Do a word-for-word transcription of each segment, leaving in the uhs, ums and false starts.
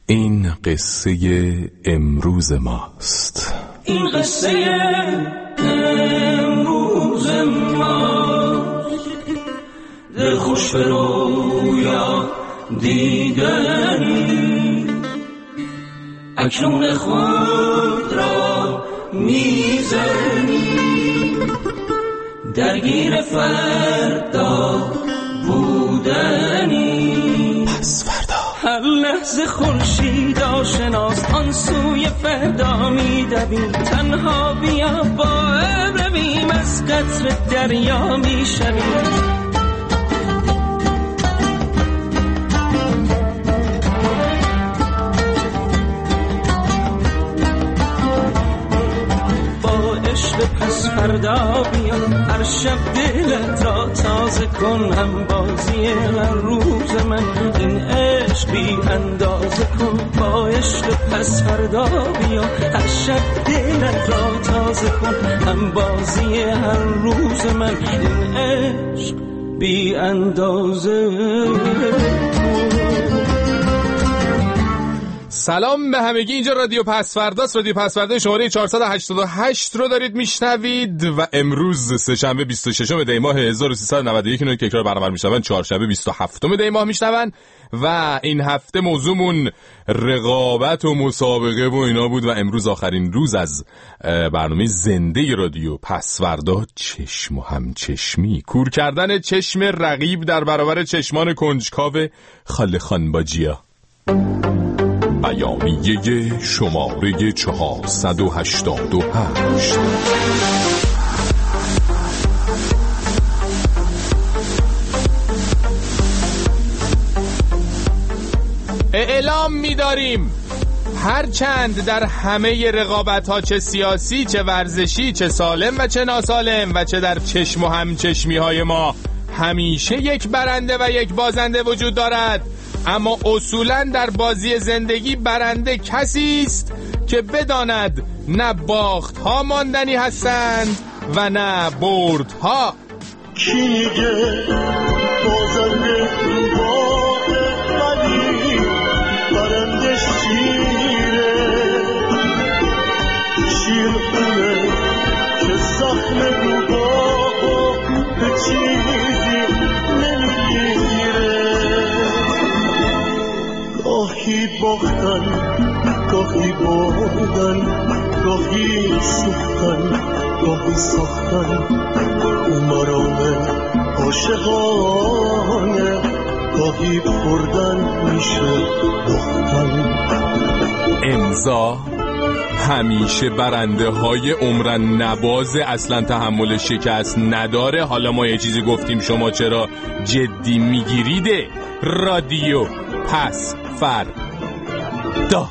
این قصه امروز ماست. این قصه امروز ماست. دل خوش به رویا دیدنی، اکنون خود را میزنی، درگیر فردا بودنی. پس فردا هر لحظه خورشید آشناست، آن سوی فردا میدویم. تنها بیا با ابر رویم، از قطر دریا میشویم. پس فردا بیا، هر شب دلت را تازه کن. هم بازی هر روز من، این عشق بی اندازه کن. با عشق پس فردا بیا، هر شب دلت را تازه کن. هم بازی هر روز من، این عشق بی اندازه کن. سلام به همگی، اینجا رادیو پسفرداست. رادیو پسفردا شماره چهارصد و هشتاد و هشت رو دارید میشنوید و امروز سه‌شنبه بیست و ششم دی ماه هزار و سیصد و نود و یک اینو که اکرار برنامه میشنون، چهارشنبه بیست و هفتم دی ماه میشنون و این هفته موضوعمون رقابت و مسابقه و اینا بود و امروز آخرین روز از برنامه زنده رادیو پسفردا. چشم و همچشمی، کور کردن چشم رقیب در برابر چشمان کنجکاو خاله خانباجیا. بیانیه شماره چهارصد و هشتاد و هشت. اعلام می‌داریم هرچند در همه رقابت‌ها، چه سیاسی، چه ورزشی، چه سالم و چه ناسالم و چه در چشم و همچشمی‌های ما، همیشه یک برنده و یک بازنده وجود دارد، اما اصولاً در بازی زندگی برنده کسی است که بداند نه باخت ها ماندنی هستند و نه برد ها. کی میگه بازنده باقه ولی برنده شیره، شیر خونه که زخم رو باقو به چیزی نمیگیره. گاهی باختن، گاهی بردن، گاهی سوختن، گاهی ساختن، مرامه عاشقانه، گاهی بردن میشه باختن. امضا همیشه برنده های عمرن نباز، اصلا تحمل شکست نداره. حالا ما یه چیزی گفتیم شما چرا جدی میگیریده؟ رادیو پس فردا.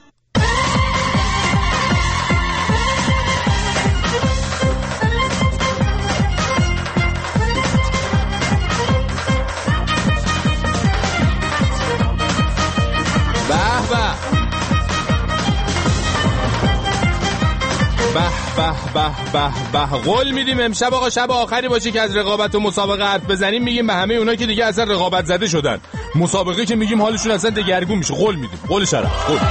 به به به به قول میدیم امشب آقا شب آخری باشه که از رقابت و مسابقه حرف بزنیم. میگیم به همه اونا که دیگه اصلا رقابت زده شدن، مسابقه که میگیم حالشون اصلا دگرگون میشه. قول میدیم، قول شرف، قول.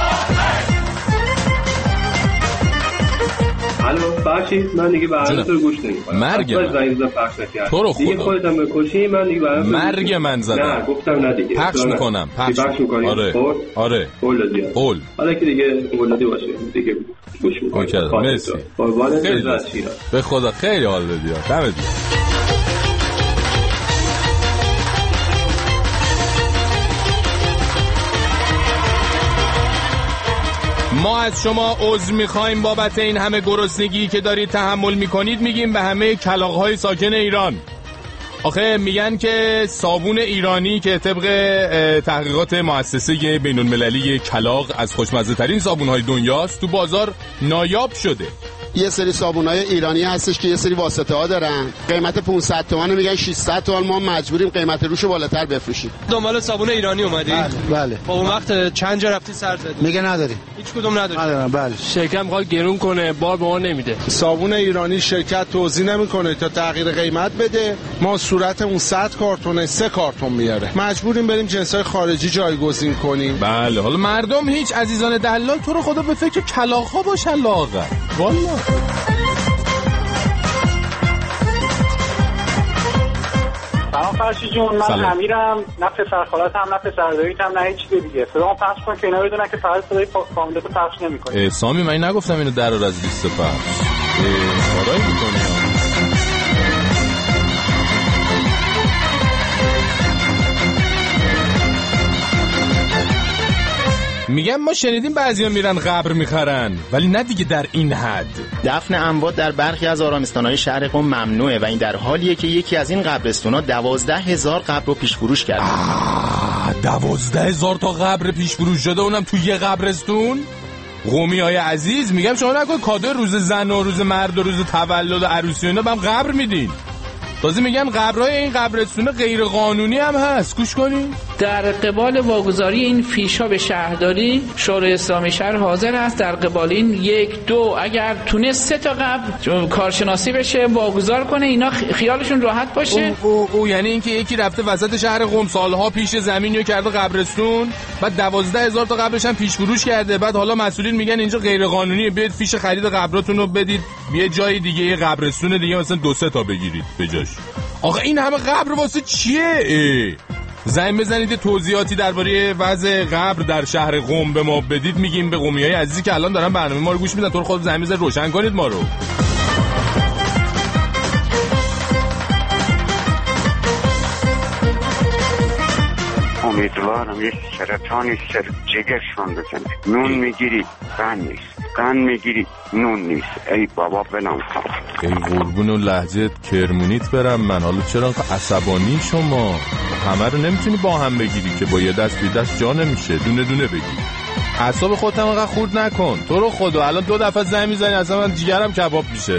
الو بخشید، من دیگه برنامه تو گوش نمیکنم. مرگ من تو رو خدا دیگه خودت هم بکشی، من دیگه برنامه مرگ من زدم. نه گفتم نه دیگه پخش میکنم. پخش میکنی. آره آره قول دادی. قول حالا که دیگه قول دادی باشه دیگه گوش میکنم. اوکی مرسی. خیلی به خدا خیلی حال دادی. دمت گرم. ما از شما عذر میخوایم بابت این همه گرسنگی که دارید تحمل میکنید. میگیم به همه کلاغ‌های ساکن ایران. آخه میگن که صابون ایرانی که طبق تحقیقات مؤسسه بین‌المللی کلاغ از خوشمزه ترین صابون‌های دنیاست، تو بازار نایاب شده. یه سری صابونای ایرانی هستش که یه سری واسطه ها دارن، قیمت پانصد تومن میگن ششصد تومن، ما مجبوریم قیمت روشو بالاتر بفروشیم. دنبال صابون ایرانی اومدی؟ بله بله. با اون وقت چند جا رفتی سر زدی؟ میگه نداری. هیچ کدوم نداری؟ ندارم. بله. شرکت میخواد گرون کنه، بار به ما نمیده. صابون ایرانی شرکت توزیع نمیکنه تا تغییر قیمت بده، ما صورت اون صد کارتونه سه کارتون میاره، مجبوریم بریم جنسای خارجی جایگزین کنیم. بله. حالا مردم هیچ عزیزان دلال تو رو خدا به فکر کلاغ‌ها باشن لاغر. والله. سلام فرشی جون، من سلام. امیرم، نه پسر خالت هم نه پسر داییت هم نه هیچ چیز دیگه. صدامو پخش کن که اینا بدونن که فقط صدای فامیلتو پخش نمی‌کنی. سامی من نگفتم اینو در رو از لیست پخش. کارایی می‌کنی. میگم ما شنیدیم بعضیا میرن قبر میخرن، ولی نه دیگه در این حد. دفن اموات در برخی از آرامستان‌های شهر قم ممنوعه و این در حالیه که یکی از این قبرستونا دوازده هزار قبر رو پیش فروش کرده. دوازده هزار تا قبر پیش فروش شده، اونم تو یه قبرستون. قومی های عزیز میگم شما نکن کادو روز زن و روز مرد و روز تولد و عروسی و اینا بهم قبر میدین. تازه میگن قبرهای این قبرستون غیر قانونی هم هست. گوش کنین. در قبال واگذاری این فیشا به شهرداری، شورای اسلامی شهر حاضر است در قبال این یک دو اگر تونست سه تا قبر کارشناسی بشه واگذار کنه، اینا خیالشون راحت باشه. او, او, او یعنی اینکه یکی رفته وسط شهر قم سالها پیش زمینیو کرده قبرستون، بعد دوازده هزار تا قبرش هم پیش فروش کرده، بعد حالا مسئولین میگن اینجا غیر قانونیه، بیاید فیش خرید قبراتون رو بدید یه جای دیگه، یه قبرستون دیگه مثلا دو سه تا بگیرید بجاش. آخه این همه قبر واسه چیه؟ زنگ بزنید توضیحاتی درباره وضع قبر در شهر قم به ما بدید، میگیم به قمیای عزیزی که الان دارن برنامه ما رو گوش میدن. تو رو خود زنگ بزنید روشن کنید ما رو. امیدوارم یک سرطانی سر جگرشون بزنه. نون میگیری قن نیست، قن میگیری نون نیست. ای بابا بلام کن. ای قربون و لهجه کرمونیت برم من. حالا چرا انقدر عصبانی شما؟ همه رو نمیتونی با هم بگیری که با یه دست بی دست جا نمیشه، دونه دونه بگیری. اعصاب خودت هم انقدر خورد نکن. تو رو خدا الان دو دفعه زنگ میزنی اصلا من جیگرم کباب میشه.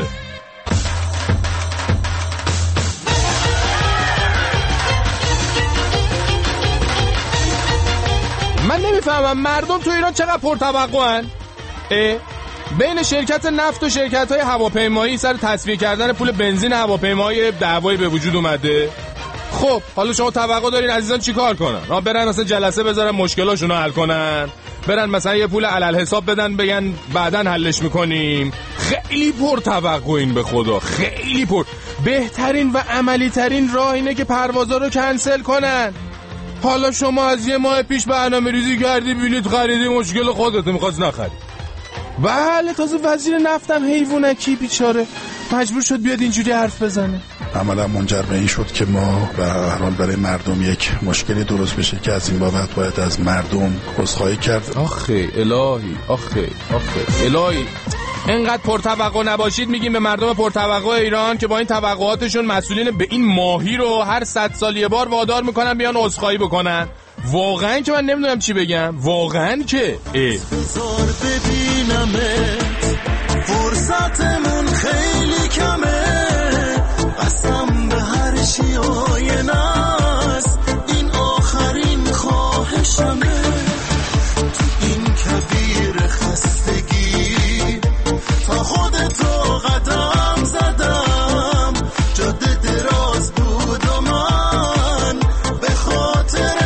من نمیفهمم مردم تو ایران چقدر پرتوقعن. بین شرکت نفت و شرکت های هواپیمایی سر تصفیه کردن پول بنزین هواپیمایی دعوایی به وجود اومده. خب حالا شما توقع دارین عزیزان چی کار کنن؟ را برن مثلا جلسه بذارن مشکلاشون رو حل کنن، برن مثلا یه پول علل حساب بدن بگن بعدن حلش میکنیم. خیلی پرتوقعین به خدا، خیلی پر. بهترین و عملی ترین راه اینه که پروازا رو کنسل کنن. حالا شما از یه ماه پیش برنامه ریزی کردی بلیط خریدی، مشکل خودت، میخواست نخری. بله تازه وزیر نفتم حیوانکی بیچاره مجبور شد بیاد اینجوری حرف بزنه. عملا منجر به این شد که ما به هر حال برای مردم یک مشکلی درست بشه که از این بابت باید از مردم عذرخواهی کرد. آخه الهی، آخه آخه الهی، انقدر پرتوقع نباشید. میگیم به مردم پرتوقع ایران که با این توقعاتشون مسئولین به این ماهی رو هر صد سال یه بار وادار میکنن بیان عذرخواهی بکنن. واقعا که من نمیدونم چی بگم، واقعا که بذار ببینمت، فرصتمون خیلی کمه، قسم به هر چی آینه است، این آخرین خواهشمه. تو این کویر خستگی تا خودتو قدم زدم، جاده دراز بود و من به خاطر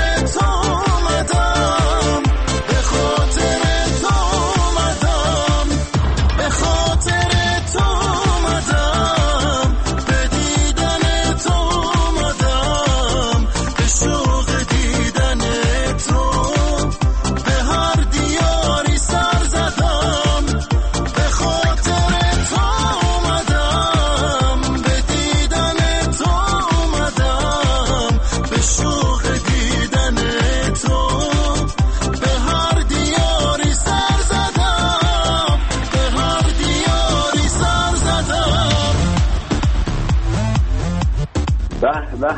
به خاطر تو اومدم، به دیدن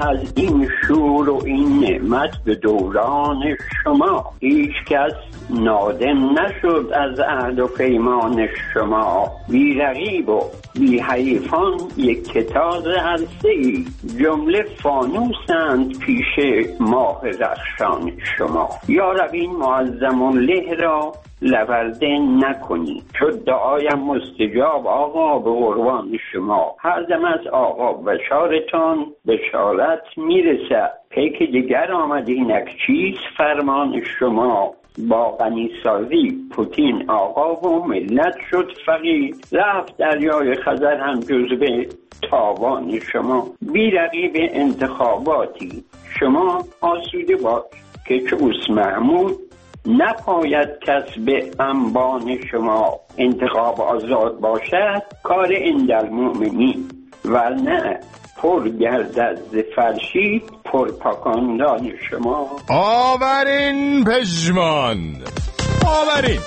از این شور و این نعمت به دوران شما. هیچ کس نادم نشد از عهد و پیمان شما. بی رقیب و بی حریفان یک کتاب هستی، جمله فانوسند پیش ماه رخشان شما. یا رب این معظم له را لورده نکنی، شد دعایم مستجاب آقا به قربان شما. هر دم از آقا بشارتان بشارت میرسد، پیک دیگر آمد اینک چیست فرمان شما. با غنی سازی پوتین آقا و ملت شد فقیر، رفت دریای خزر هم جز به تاوان شما. بی رقیب انتخاباتی شما آسوده باش، که چوس محمود نپاید کس به انبان شما. انتخاب آزاد باشد کار اندالمؤمنین، ورنه پر گردد ز فرشید پر پاکاندان شما. آورین پژمان، آورین.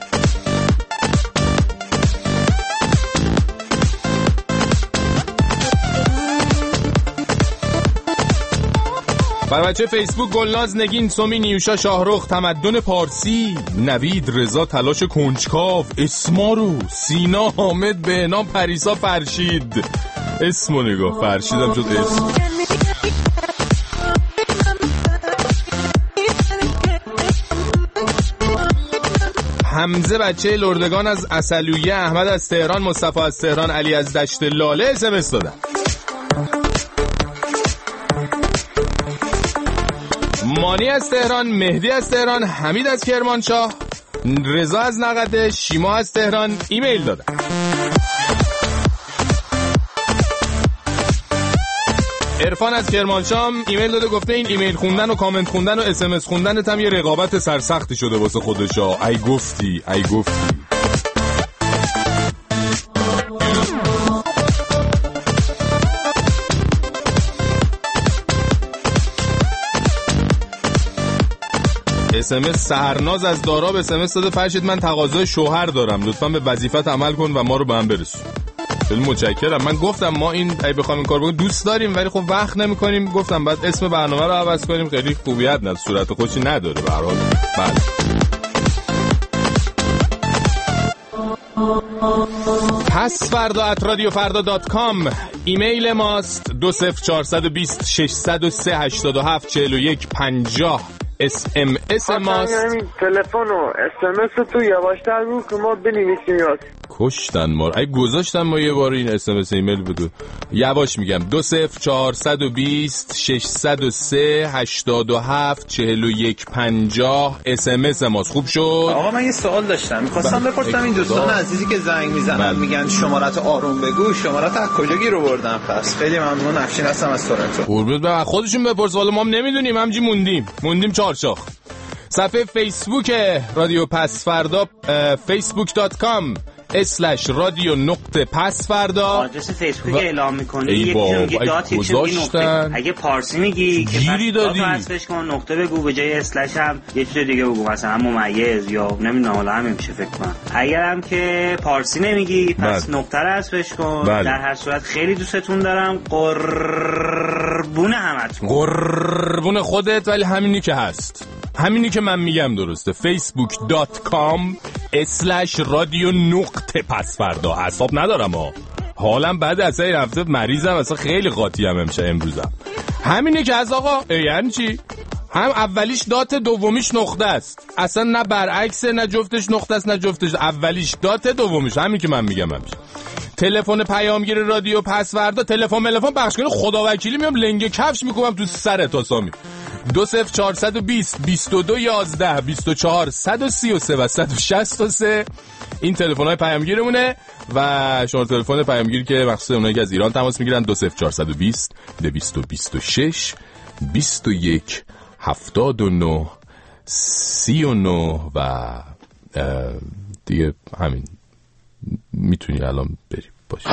بر بچه فیسبوک گلناز، نگین، سومی، نیوشا، شاهرخ، تمدن پارسی، نوید، رضا، تلاش کنجکاو، اسمارو، سینا، حامد، بهنام، پریسا، فرشید. اسمو نگاه، فرشیدم شد اسم. حمزه بچه لردگان از عسلویه، احمد از تهران، مصطفی از تهران، علی از دشت لاله اس ام اس دادن. مانی از تهران، مهدی از تهران، حمید از کرمانشاه، رضا از نقده، شیما از تهران ایمیل دادن. عرفان از کرمانشاه ایمیل داده، گفته این ایمیل خوندن و کامنت خوندن و اس ام اس خوندنت هم یه رقابت سرسختی شده واسه خودشا. ای گفتی ای گفتی اس ام اس سحرناز از داراب اس ام اس داده، فرشید من تقاضای شوهر دارم، لطفاً به وظیفت عمل کن و ما رو به هم برسون. خیلی متشکرم. من گفتم ما این ای بخوایم این کار بکنیم دوست داریم ولی خب وقت نمی‌کنیم. گفتم بعد اسم برنامه رو عوض کنیم، خیلی خوبیت نداره، صورت خودی نداره به هر حال. بله. پس فردا ات رادیو فردا دات کام ایمیل ماست. دو صفر چهارصد و بیست ششصد و سه هشتاد و هفت چهل و یک پنجاه اس ام اس ماست. همین تلفن و اس ام اس تو یواشتر رو که ما بنویسیم. یاد کشتن ما ای گذاشتن ما یه بار این اس ام اس ایمیل بدو. یواش میگم. دو صفر چهارصد و بیست ششصد و سه هشتاد و هفت چهل و یک پنجاه اس ام اس ماست. خوب شد. آقا من یه سوال داشتم، می‌خواستم بپرسم این دوستان عزیزی که زنگ میزنن میگن شمارت آروم بگو، شمارت از کجا گیر آوردن؟ پس خیلی ممنون. افشین هستم از تورنتو. قربونت برم. خودشون بپرس، والا ما هم نمیدونیم، همینجوری موندیم موندیم چارچاخ. صفحه فیسبوک رادیو پس فردا فیسبوک دات کام اسلش رادیو نقطه پس فردا. آدرس فیسبوک و... اعلام میکنی، یکی میگی دات، یکی میگی نقطه. اگه پارسی میگی که گیری دادی حذفش کن، نقطه بگو، به جای اسلش هم یه چیز دیگه بگو، مثلا ممیز یا نمیدونم، حالا همین میشه فکر کنم. اگرم که پارسی نمیگی پس بله. نقطه رو حذفش کن. بله. در هر صورت خیلی دوستتون دارم. قربون همتون. قربون خودت. ولی همینی که هست، همینی که من میگم درسته. فیسبوک دات کام اسلش رادیو نقطه پس فردا. اعصاب ندارم ها، حالم بعد از این هفته مریضم، اصلا خیلی قاطی هم امشه امروزم. همینه که از آقا. یعنی چی؟ هم اولیش دات، دومیش نقطه است. اصلا نه برعکس، نه جفتش نقطه است نه جفتش. اولیش دات، دومیش همین که من میگم همشه. تلفن پیامگیر رادیو پس فردا، تلفن تلفن پخش کنی خدا وکیلی میام لنگه کفش میکنم تو سرت آسامی. دو صفر چهارصد و بیست بیست و دو یازده بیست و چهار صد و سی و سه و صد و شصت و سه این تلفن‌های پیامگیرمونه. و شما تلفن پیامگیری که مخصوص اونایی که از ایران تماس میگیرن دو صفر چهارصد و بیست دویست و بیست و شش بیست و یک هفتاد و نه سی و نه و دیگه همین. میتونی الان بری باشه.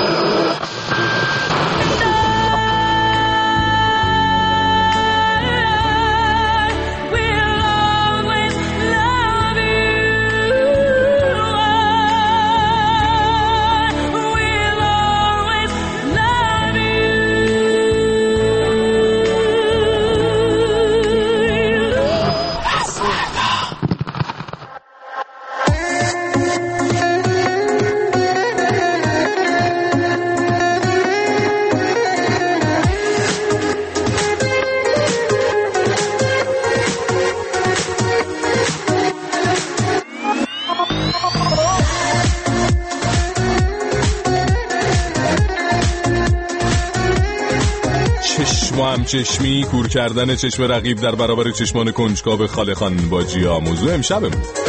همچشمی، کور کردن چشم رقیب در برابر چشمان کنجکاو خاله خان باجیا موضوع امشبمون.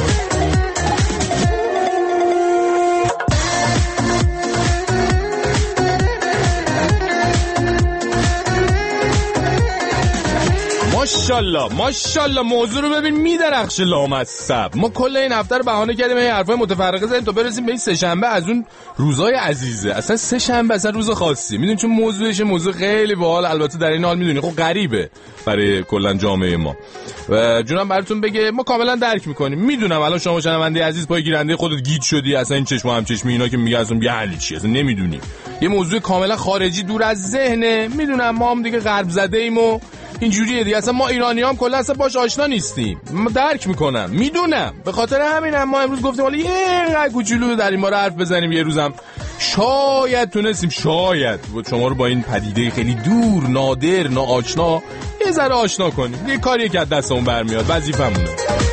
ماشاءالله ماشاءالله موضوع رو ببین میدرخشه لامصب. ما کل این هفته رو بهانه کردیم این حرفای متفرقه زدیم تا برسیم به این سه شنبه از اون روزای عزیزه. اصلا سه شنبه اصلا روز خاصی میدونی چون موضوعش موضوع خیلی باحال، البته در این حال میدونی خب غریبه برای کلا جامعه ما و جونم براتون بگه ما کاملا درک میکنیم. میدونم الان شما شنونده عزیز پای گیرنده خودت گیج شدی، اصلا این چشم و همچشمی اینا که میگه اصلا یعنی چی، اصلا نمیدونی، یه موضوع کاملا خارجی دور از ذهنه. میدونم ما هم دیگه غرب زده ایم و اینجوریه دیگه، اصلا ما ایرانیام کلا اصلا باش آشنا نیستیم. ما درک میکنم، میدونم، به خاطر همینم ما امروز گفتیم حالا یه کوچولو در این مورد حرف بزنیم. یه روزم شاید تونستیم شاید شما رو با این پدیده خیلی دور، نادر، ناآشنا یه ذره آشنا کنیم. یه کاریه که از دستمون برمیاد، وظیفمونه.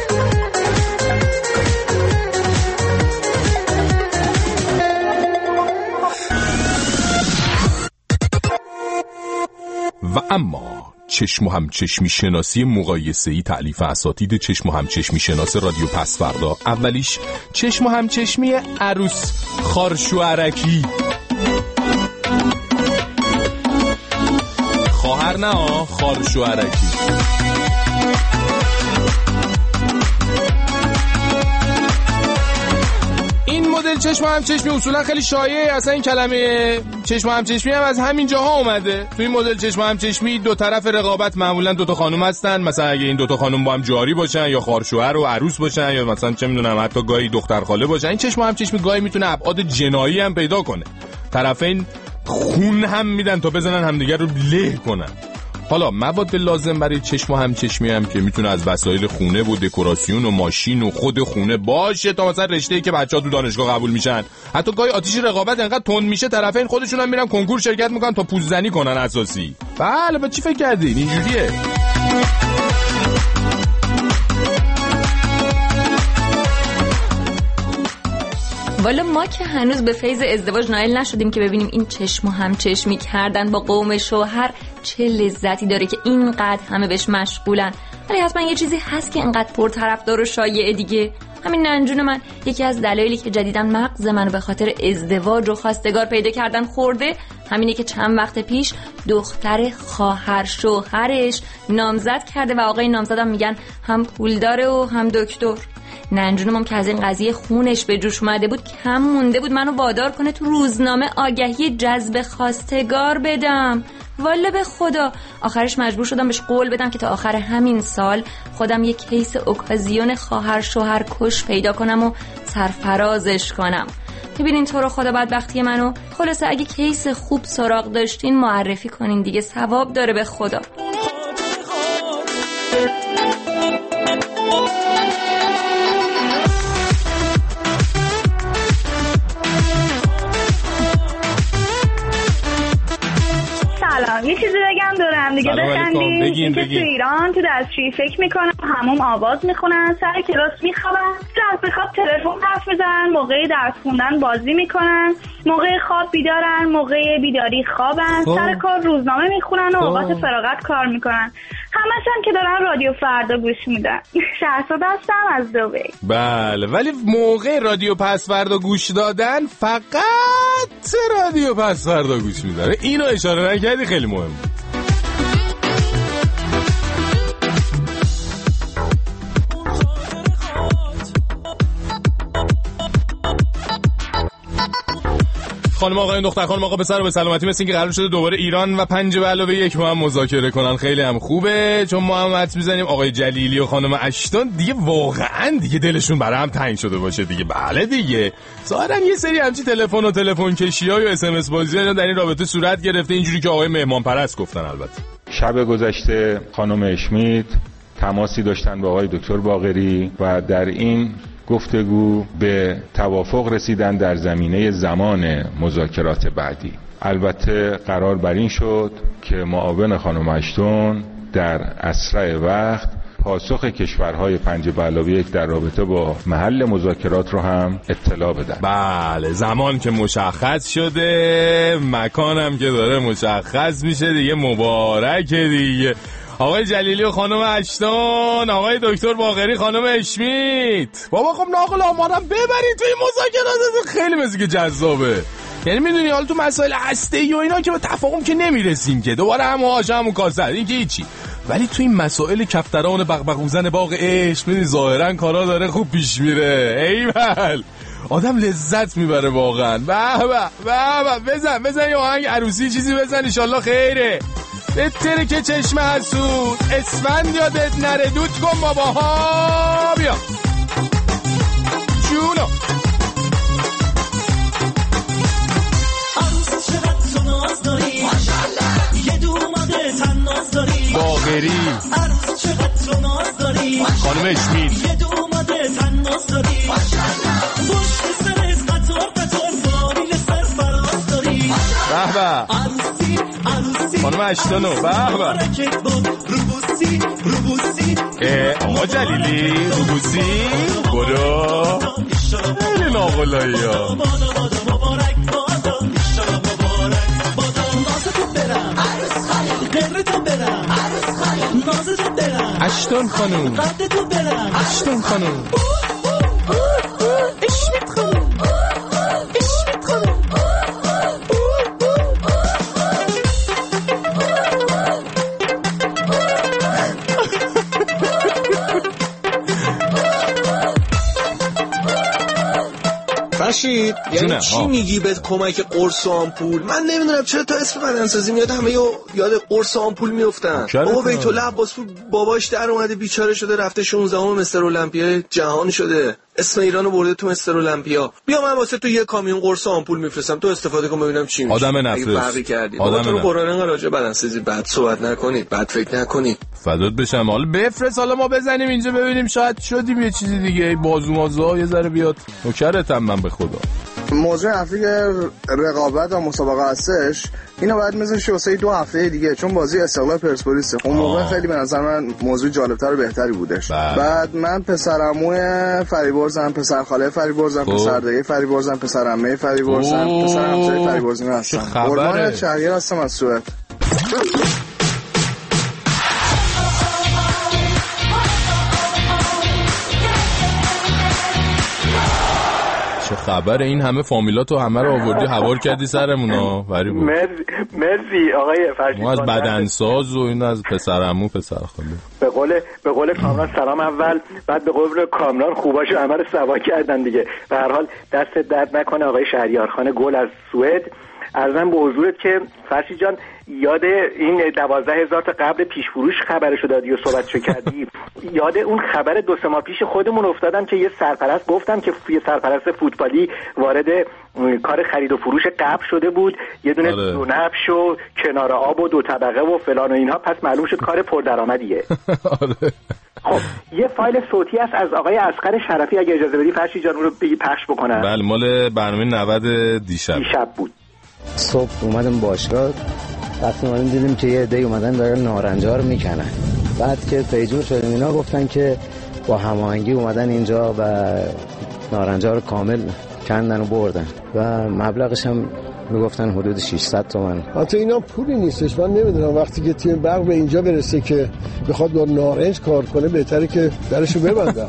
و اما چشم و همچشمی شناسی مقایسه‌ای تألیف اساتید چشم و همچشمی شناس رادیو پسوردا. اولیش چشم و همچشمی عروس خارشوارکی، خواهر نه ها، خارشوارکی. این مدل چشم و همچشمی اصولا خیلی شایعه. اصلا این کلمه چشم و همچشمی هم از همین جاها اومده. تو این مدل چشم و همچشمی دو طرف رقابت معمولا دو تا خانم هستن. مثلا اگه این دو تا خانم با هم جاری باشن یا خارشوهر و عروس باشن یا مثلا چه میدونم حتی گاهی دختر خاله باشن، این چشم و همچشمی گاهی میتونه ابعاد جنایی هم پیدا کنه. طرفین خون هم میدن تا بزنن همدیگر رو له کنن. حالا مواد لازم برای چشم و همچشمی هم که میتونه از وسایل خونه و دکوراسیون و ماشین و خود خونه باشه تا مثلا رشته‌ای که بچه‌ها تو دانشگاه قبول میشن. حتی گاهی آتیش رقابت انقدر تند میشه طرفین خودشون هم میرن کنکور شرکت میکنن تا پوززنی کنن اساسی. بله با چی فکر کردین اینجوریه؟ والا ما که هنوز به فیض ازدواج نائل نشدیم که ببینیم این چشم و همچشمی کردن با قوم شوهر چه لذتی داره که اینقدر همه بهش مشغولن. ولی حتما یه چیزی هست که اینقدر پرطرفدار و شایعه دیگه. همین ننجون من یکی از دلایلی که جدیداً مغز منو به خاطر ازدواج و خواستگار پیدا کردن خورده همینه که چند وقت پیش دختر خواهر شوهرش نامزد کرده و آقای نامزدم میگن هم پول داره و هم دکتر. ننجونم که از این قضیه خونش به جوش اومده بود کم مونده بود منو وادار کنه تو روزنامه آگهی جذب خواستگار بدم. والا به خدا آخرش مجبور شدم بهش قول بدم که تا آخر همین سال خودم یک کیس اوکازیون خواهر شوهر کش پیدا کنم و سرفرازش کنم. ببینین تو رو خدا بدبختی منو. خلاصه اگه کیس خوب سراغ داشتین معرفی کنین دیگه، ثواب داره به خدا. یه چیزی بگم دورم دیگه بخندیم. بگین که بگین. تو ایران تو دستشویی فکر میکنن، هموم آواز میخونن، سر کلاس میخوابن، تو خواب تلفن حرف میزنن، موقع درس خوندن بازی میکنن، موقع خواب بیدارن، موقع بیداری خوابن، سر کار روزنامه میخونن و اوقات فراغت کار میکنن. همشون که دارن رادیو فردا گوش میدن. شهرزاد هستم از دبی. بله ولی موقع رادیو پس فردا گوش دادن فقط رادیو پس فردا گوش میداره. اینو اشاره نکردی، خیلی مهم. خانم آقایان دختر خانم آقا پسر و به سلامتی، مثل اینکه قرار شده دوباره ایران و پنج به علاوه یک با هم مذاکره کنن. خیلی هم خوبه چون ما هم حدس میزنیم آقای جلیلی و خانم اشتون دیگه واقعا دیگه دلشون برای هم تنگ شده باشه دیگه. بله دیگه ظاهرا یه سری همچی تلفن و تلفن کشی‌ها و اس ام اس بازی‌ها در این رابطه صورت گرفته، اینجوری که آقای مهمان پرست گفتن. البته شب گذشته خانم اشمیت تماسی داشتن با آقای دکتر باقری و در این گفتگو به توافق رسیدن در زمینه زمان مذاکرات بعدی. البته قرار بر این شد که معاون خانم اشتون در اسرع وقت پاسخ کشورهای پنج به علاوه یک در رابطه با محل مذاکرات رو هم اطلاع بدن. بله، زمان که مشخص شده، مکانم که داره مشخص میشه دیگه. مبارکه دیگه. آقای جلیلی و خانم اشتون، آقای دکتر باقری، خانم اشمیت. بابا خب ناقل آمارم ببرید توی مذاکرات، خیلی مثل که جذابه. یعنی میدونی حالا تو مسائل هسته‌ای و اینا که به تفاهم که نمیرسیم که، دوباره هم آجا همون کاسه، این که هیچی. ولی تو این مسائل کفتران بغبغوزن باغ عشق میدونی ظاهرا کارا داره خوب پیش میره. ایول، آدم لذت میبره واقعا. به به به به، بزن بزن یه آهنگ عروسی چیزی بزن، ان شاءالله خیره. بهتره که چشم حسود اسفند یادت نره، دود کن باباها. بیا جونو عروس چقدر تو ناز داری، ماشاءالله یه دوماده تن ناز داری، باقری عروس چقدر تو ناز داری، خانم اشمین یه دوماده تن ناز داری، ماشاءالله پشت سرت قطار قطار فاریل سر فراز داری، به به عروسی عروسی خانم اشتونو، به به روبوسی روبوسی. آقا جلیلی روبوسی برو این آقلایی ها. اشتون خانوم، اشتون خانوم، اشمیت خانوم، اشمیت خانوم. فرشید یعنی چی آه. میگی به کمک قرص و آمپول؟ من نمیدونم چرا تا اسم بدنسازی میاد همه یاد قرص و آمپول میافتن. بابا بیت الله عباسپور باباش در اومده بیچاره شده، رفته شانزدهم مستر المپیا جهان شده، اسم ایرانو برده تو مستر المپیا. بیا من واسه تو یه کامیون قرص و آمپول میفرستم، تو استفاده کن ببینم چی میشه. آدم نفس فرقی کردی. آدم تو قرآن انقدر راجع بدنسازی بد صحبت نکنید، بد فکر نکنید. فدات بشم. حالا بفرست، حالا ما بزنیم اینجا ببینیم شاید شدیم یه چیزی دیگه. بازو مازا یه ذره بیاد. نوکرتم من به خدا. موضوع هفته رقابت و مسابقه هستش، اینو باید میذاشی واسه دو هفته دیگه، چون بازی استقلال پرسپولیس اون موقع خیلی به نظر من موضوع جالبتر و بهتری بودش. بله. بعد من پسرعموی فریبرزم، پسر خاله فریبرزم، پسر دایی فریبرزم، پسر عمه فریبرزم، پسر همسایه فریبرزی هستم. قربان شهریار هستم از سوئد. خبر این همه فامیلاتو همه رو آوردی حوار کردی سرمونا. مرسی مرسی آقای فرشید. ما از بدنساز و این از پسرعمو پسر خاله. به قول به قول کامران سلام اول، بعد به قول کامران خوباشو همه رو سوا کردن دیگه. به هر حال دست درد نکنه آقای شهریارخان گل از سوئد. عرضم به حضورت که فرشید جان یاد این دوازده هزار تا قبل پیش فروش خبرشو دادی و صحبتشو کردی. یاد اون خبر دو سه ماه پیش خودمون افتادم که یه سرپرست گفتم که یه سرپرست فوتبالی وارد کار خرید و فروش قبل شده بود، یه دونه آره. دو نبش و کنار آب و دو طبقه و فلان و اینها، پس معلوم شد کار پردرآمدیه. آره. خب یه فایل صوتی است از آقای اصغر شرفی، اگه اجازه بدی فرشید جان اون رو بگی پخش بکنم. بله، مال برنامه نود دیشب دیشب بود. صبح اومدم باشگاه، وقتی اومدم دیدیم که یه عده اومدن دارن نارنجا رو میکنن. بعد که پیجور شدیم اینا گفتن که با هماهنگی اومدن اینجا و نارنجا رو کامل کندن و بردن و مبلغش هم میگفتن حدود ششصد تومن. حتی اینا پولی نیستش، من نمیدونم وقتی که تیم برق به اینجا برسه که بخواد با نارنج کار کنه بهتره که درشو ببندن.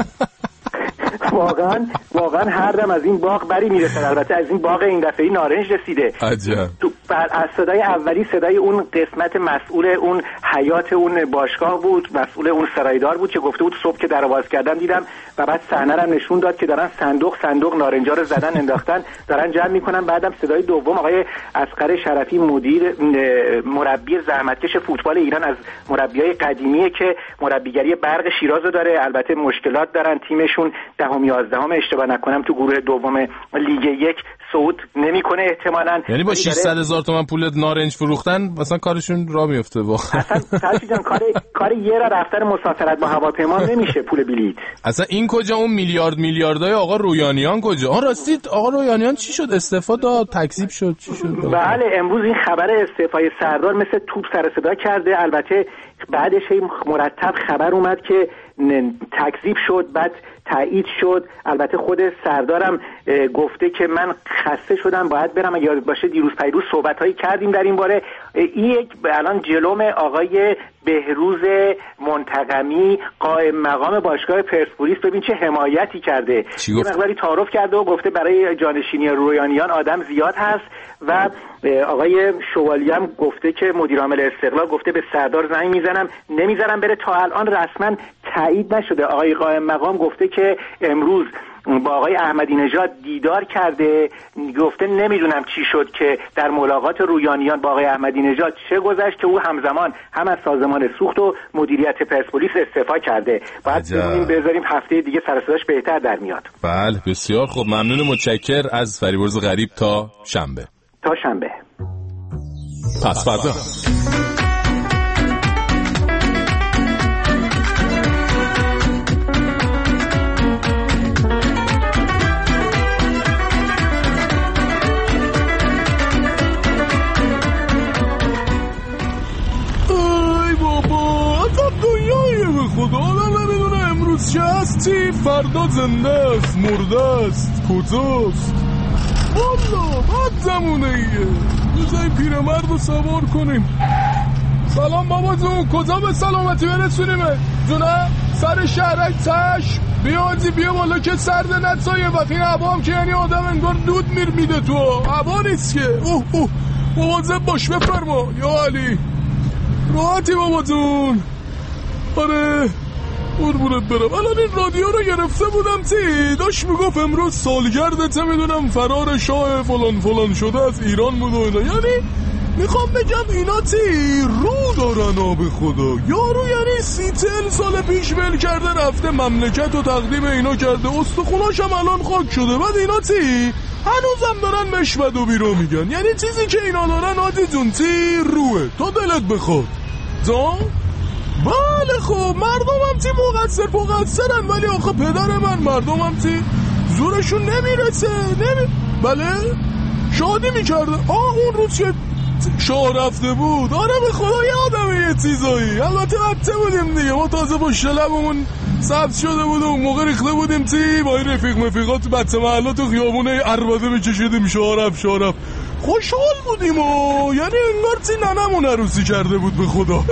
واقعا واقعا هر دم از این باغ بری میرسه. البته از این باغ این دفعه‌ای نارنج رسیده. عجب. تو از صدای اولی صدای اون قسمت مسئول اون حیات اون باشگاه بود، مسئول اون سرایدار بود که گفته بود صبح که در باز کردم دیدم و بعد صحنه رو نشون داد که دارن صندوق صندوق نارنجا رو زدن انداختن دارن جمع میکنن. بعدم صدای دوم آقای اصغر شرفی مدیر مربی زحمتکش فوتبال ایران، از مربیای قدیمیه که مربیگری برق شیراز رو داره. البته مشکلات دارن تیمشون، دهم یازدهم اشتباه نکنم تو گروه دوم لیگ یک صعود نمیکنه احتمالاً. یعنی با ششصد هزار تومان پول نارنج فروختن مثلا کارشون راه میفته واقعا. اصلا فرشید جان کار کار یه را رفتن مسافرت با هواپیما نمیشه پول بلیط. اصلا این کجا اون میلیارد میلیاردای آقا رویانیان کجا؟ آ راستید آقا رویانیان چی شد؟ استعفا داد، تکذیب شد، چی شد؟ بله امروز این خبر استعفای سردار مثل توپ سر صدا کرده. البته بعدش مرتب خبر اومد که تکذیب شد، بعد تایید شد. البته خود سردارم گفته که من خسته شدم باید برم. یاد باشه دیروز پیروز صحبت‌هایی کردیم در این باره. این یک الان جلوم آقای بهروز منتقمی قائم مقام باشگاه پرسپولیس ببین چه حمایتی کرده، یه مقداری تعارف کرده و گفته برای جانشینی رویانیان آدم زیاد هست. و آقای شوالی هم گفته که مدیر عامل استقلال گفته به سردار زنگ میزنم نمیذارم بره. تا الان رسما تایید نشده. آقای قائم مقام گفته که امروز با آقای احمدی نژاد دیدار کرده، گفته نمیدونم چی شد که در ملاقات رویانیان با آقای احمدی نژاد چه گذشت که او همزمان هم از سازمان سوخت و مدیریت پرسپولیس استعفا کرده. باید ببینیم بذاریم هفته دیگه سر صداش بهتر در میاد. بله بسیار خوب، ممنون، متشکر از فریبرز غریب. تا شنبه. تا شنبه. پس فردا. خدا آدم نمیدونه امروز چه هستی، فردا زنده است، مرده است، کجاست. والا بد زمونه ایه. بزای پیرمرد رو سوار کنیم. سلام بابا جون، کجا به سلامتی برسونیمه؟ جونه سر شهرک چشم بیادی بیا بالا که سرد نتسایه وقتی هوا هم که یعنی آدم انگار دود میر میده تو هوا نیست که. اوه اوه مواظب باش بفرما یا علی. راحتی بابا جون. آره قربونت برم. الان این رادیو رو گرفته بودم تی داشت میگفت امروز سالگردت میدونم فرار شاه فلان فلان شده از ایران بود و اینا. یعنی میخوام بگم اینا تی رو دارن آب خدا. یارو یعنی سی تل سال پیش ول کرده رفته مملکت و تقدیم اینا کرده، استخوناش هم الان خاک شده. بعد اینا تی هنوزم دارن مشبد و بیرو میگن. یعنی چیزی که اینا دارن عادی جون تی روه تا دلت بخواد جان. بله خب مردم هم تی مقصر مقصرن، ولی آخه پدر من مردم هم تی زورشون نمیرسه نمی... بله شادی میکرده. آه اون روز که شاه رفته بود آره به خدا یادمه یه چیزایی. البته بچه بودیم دیگه، ما تازه با شلبمون سبز شده بود و اون موقع ریخته بودیم تی با این رفیق مفیقات بچه محلات و خیابونه عربده میکشیدیم شارف شارف خوشحال بودیم و یعنی انگار تی ننمون عروسی کرده بود به خدا.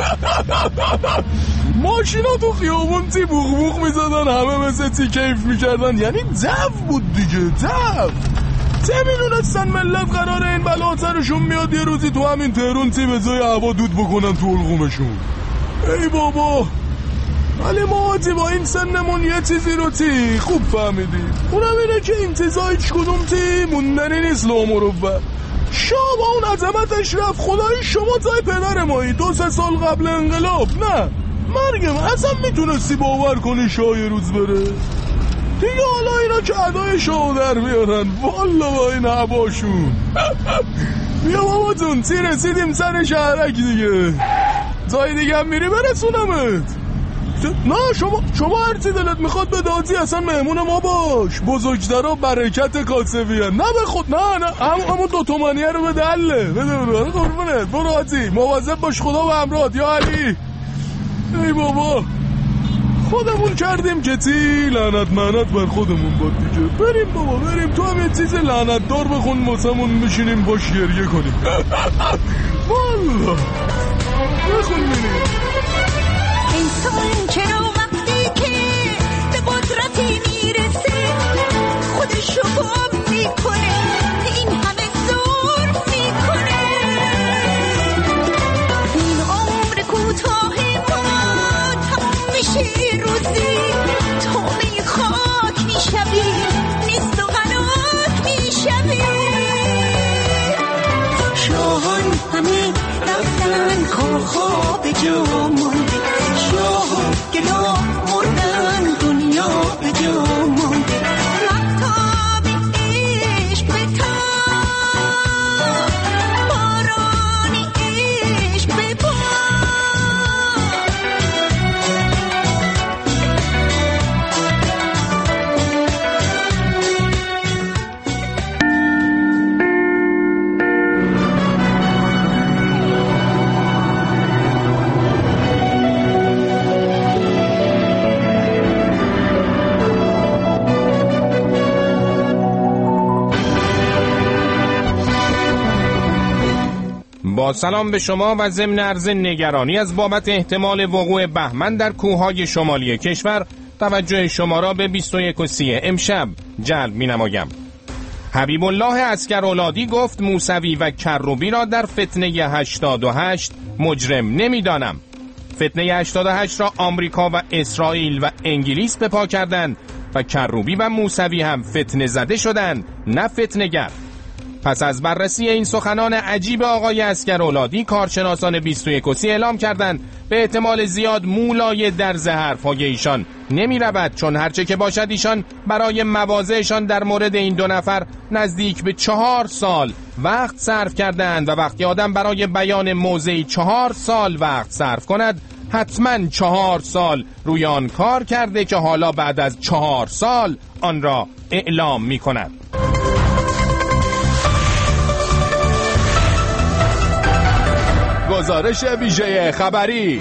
ماشینا تو خیابون تی بوغ بوغ میزدن، همه مثل تی کیف میکردن. یعنی جو بود دیگه، جو. چه میدونستن ملت قراره این بلا سرشون میاد یه روزی تو همین تهرون تی به جای هوا دود بکنن تو الگومشون. ای بابا. ولی ما تی با این سنمون یه چیزی رو تی خوب فهمیدیم، اونم اینه که این چیزا هیچ کدوم تی موندنی نیست. لامروت شاه با اون عظمتش رفت. خدایی شما تای پدر مایی دو سه سال قبل انقلاب نه مرگم اصلا میتونستی باور کنی شاه یه روز بره دیگه. حالا اینا که ادای شاه در میارن والا با این عباشون. بیا بابا جون تی رسیدیم سر شهرک دیگه، جای دیگه هم میری برسونمت. نه شما شما هرچی دلت میخواد به دادی اصلا مهمون ما باش. بزرگترا برکت کاسبی هن. نه به خود نه نه همون همون دو تومانیه رو به دله بده بده قربونت برو آتی مواظب باش خدا و همراهت یا علی. ای بابا خودمون کردیم که تی لعنت معنت بر خودمون باد دیگه. بریم بابا بریم تو هم یه چیز لعنت دار بخون واسمون بشینیم باش گریه کنیم. والله بخون بینیم. انسان چرا وقتی که به قدرتی میرسه خودشو گم میکنه، این همه ظلم میکنه. این عمر کوتاه ما تموم میشه روزی تومه خاک میشوی نیست و غلاک میشوی. شاهان همه رفتن کار خواب جامون، شاه گلا مردن دنیا به جا مونده. مفتاب عشق به تا باران عشق به پا. با سلام به شما و ضمن عرض نگرانی از بابت احتمال وقوع بهمن در کوههای شمالی کشور توجه شما را به بیست و یک و سی امشب جلب می نمایم. حبیب الله عسکرولادی گفت موسوی و کروبی را در فتنه هشتاد و هشت مجرم نمی دانم. فتنه هشتاد و هشت را آمریکا و اسرائیل و انگلیس به پا کردند و کروبی و موسوی هم فتنه زده شدند، نه فتنه‌گر. پس از بررسی این سخنان عجیب آقای عسکرولادی، کارشناسان بیست و یک و سی اعلام کردند به احتمال زیاد مولای درز حرفهای ایشان نمی رود، چون هرچه که باشد ایشان برای مواضعشان در مورد این دو نفر نزدیک به چهار سال وقت صرف کردند و وقتی آدم برای بیان موضعی چهار سال وقت صرف کند، حتما چهار سال روی آن کار کرده که حالا بعد از چهار سال آن را اعلام می کند. گزارش ویژه خبری.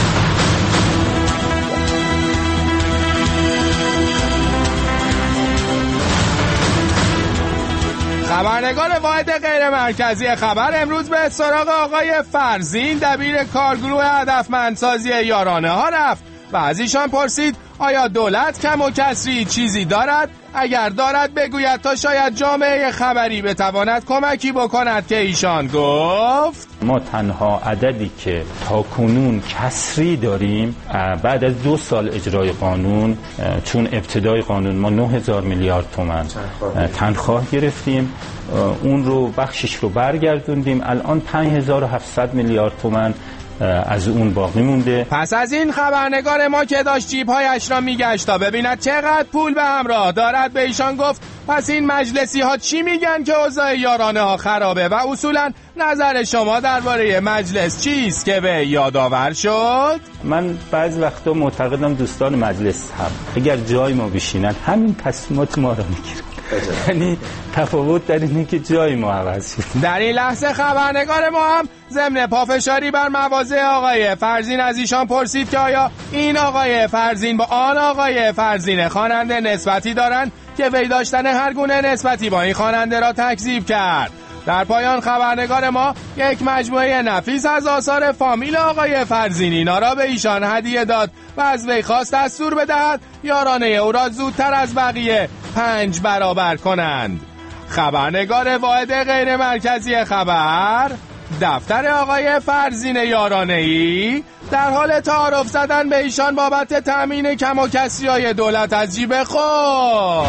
خبرنگار واحد غیر مرکزی خبر امروز به سراغ آقای فرزین، دبیر کارگروه هدفمندسازی یارانه ها رفت و از ایشان پرسید آیا دولت کم و کسری چیزی دارد؟ اگر دارد بگوید تا شاید جامعه خبری بتواند کمکی بکند که ایشان گفت ما تنها عددی که تا کنون کسری داریم بعد از دو سال اجرای قانون، چون ابتدای قانون ما نه هزار میلیارد تومان تنخواه گرفتیم، اون رو بخشش رو برگردوندیم، الان پنج هزار و هفتصد میلیارد تومان از اون باقی مونده. پس از این خبرنگار ما که داشت جیب‌هایش را میگشت تا ببیند چقدر پول به همراه دارد، به ایشان گفت پس این مجلسی ها چی میگن که اوضاع یارانه ها خرابه و اصولا نظر شما درباره مجلس چیست که به یادآور شد؟ من بعض وقتا معتقدم دوستان مجلس هم اگر جای ما بشینن همین تصمیمات ما رو میگیرن، یعنی تفاوت در اینه که جای ما عوض شد. در این لحظه خبرنگار ما هم ضمن پافشاری بر مواضع آقای فرزین از ایشان پرسید که آیا این آقای فرزین با آن آقای فرزین خواننده نسبتی دارند که وی داشتن هر گونه نسبتی با این خواننده را تکذیب کرد. در پایان خبرنگار ما یک مجموعه نفیس از آثار فامیل آقای فرزین اینا را به ایشان هدیه داد و از وی خواست دستور بدهد یارانه او را زودتر از بقیه پنج برابر کنند. خبرنگار واحد غیر مرکزی خبر، دفتر آقای فرزین یارانه‌ای در حال تعارف زدن به ایشان بابت تأمین کم و کسری‌های دولت از جیب خود.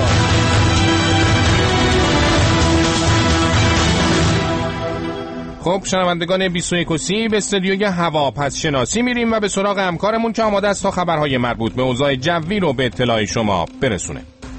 خب شنوندگان بیست و یک و سی، به استودیوی هواپس شناسی میریم و به سراغ همکارمون که آماده است تا خبرهای مربوط به اوضاع جوی رو به اطلاع شما برسونه.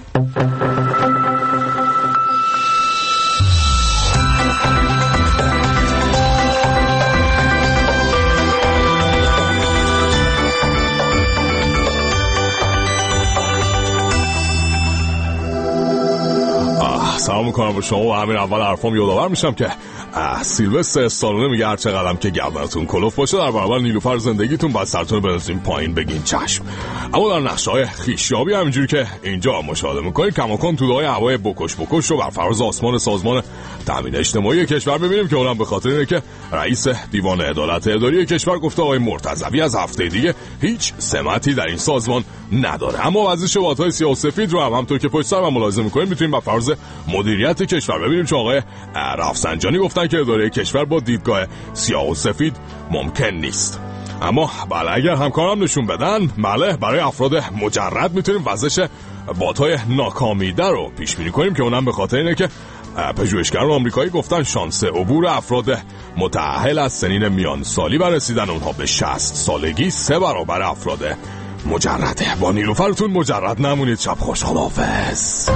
سلام میکنم به شما و همین اول حرفام یادآور میشم که سیلوستر استالونه میگه هر چقدرم که گردنتون کلوف باشه در برابر نیلوفر زندگیتون باید سرتون بنزین پایین بگین چشم. اما در نقشه‌های خیشیابی همینجوری که اینجا مشاهده میکنید کماکان توده‌های هوای بکش بکش رو بر فراز آسمان سازمان تامین اجتماعی کشور ببینیم که اونم به خاطر اینه که رئیس دیوان عدالت اداری کشور گفته آقای مرتضوی از هفته دیگه هیچ سمتی در این سازمان نداره. اما وضع شباهت‌های سیاه و سفید رو هم همونطور که پشت سر ملاحظه میکنید میتونیم بر فراز مدیریت کشور ببینیم چون آقای رفسنجانی گفتن که اداره کشور با دیدگاه سیاه و سفید ممکن نیست. اما بله اگر همکارم نشون بدن، بله برای افراد مجرد میتونیم وزش باتای ناکامیده رو پیش بینی کنیم که اونم به خاطر اینه که پژوهشگران آمریکایی گفتن شانس عبور افراد متأهل از سنین میان سالی و رسیدن اونها به شصت سالگی سه برابر افراد مجرده. با نیلوفرتون مجرد نمونید. شب خوش، خداحافظ.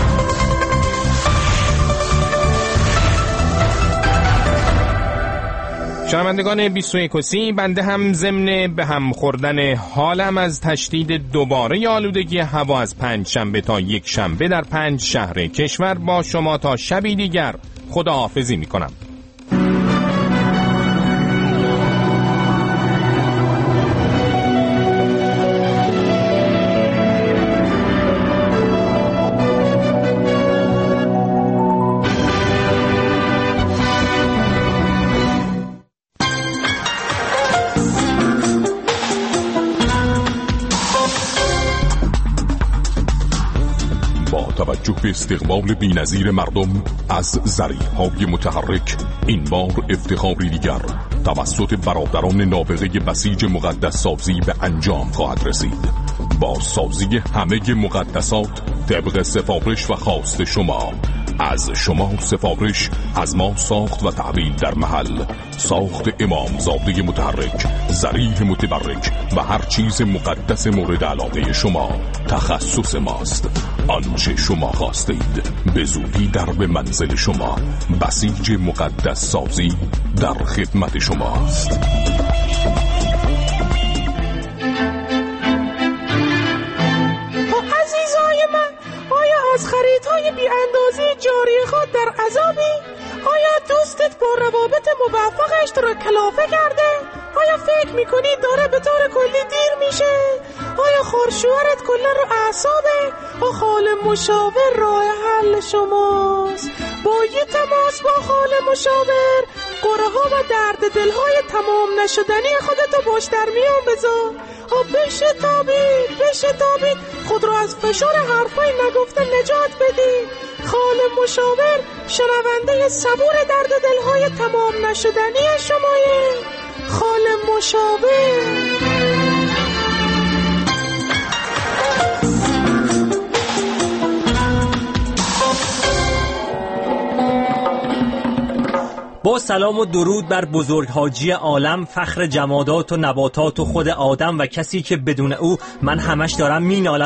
شنوندگان بیست و یک و سی، بنده هم ضمن به هم خوردن حالم از تشدید دوباره آلودگی هوا از پنج شنبه تا یک شنبه در پنج شهر کشور با شما تا شبی دیگر خداحافظی می کنم. توجه به استقبال بی‌نظیر مردم از ذریع‌های متحرک، این بار افتخاری دیگر توسط برادران نابغه بسیج مقدس سازی به انجام خواهد رسید. با سازی همه مقدسات طبق سفارش و خواست شما. از شما سفارش، از ما ساخت و تحویل در محل، ساخت امامزاده متحرک، ذریح متبرک و هر چیز مقدس مورد علاقه شما تخصص ماست. آنچه شما خواستید به زودی در به منزل شما. بسیج مقدس سازی در خدمت شماست. از خریدهای بی اندازه جاری خود در عذابی؟ آیا دوستت با روابط موفقش تو رو کلافه کرده؟ آیا فکر میکنی داره به طور کلی دیر میشه؟ آیا خورشوهرت کلا رو اعصابه؟ با خال مشاور راه حل شماست. با یه تماس با خال مشاور قره ها و درد دلهای تمام نشدنی خودتو پشت در میان بذار. ها بشه تابید بشه تابید خود رو از فشار حرفای نگفته نجات بدی. خال مشاور شنونده صبور درد دلهای تمام نشدنی شمایه. خال مشاور. با سلام و درود بر بزرگ حاجی عالم، فخر جمادات و نباتات و خود آدم و کسی که بدون او من همش دارم مینالم.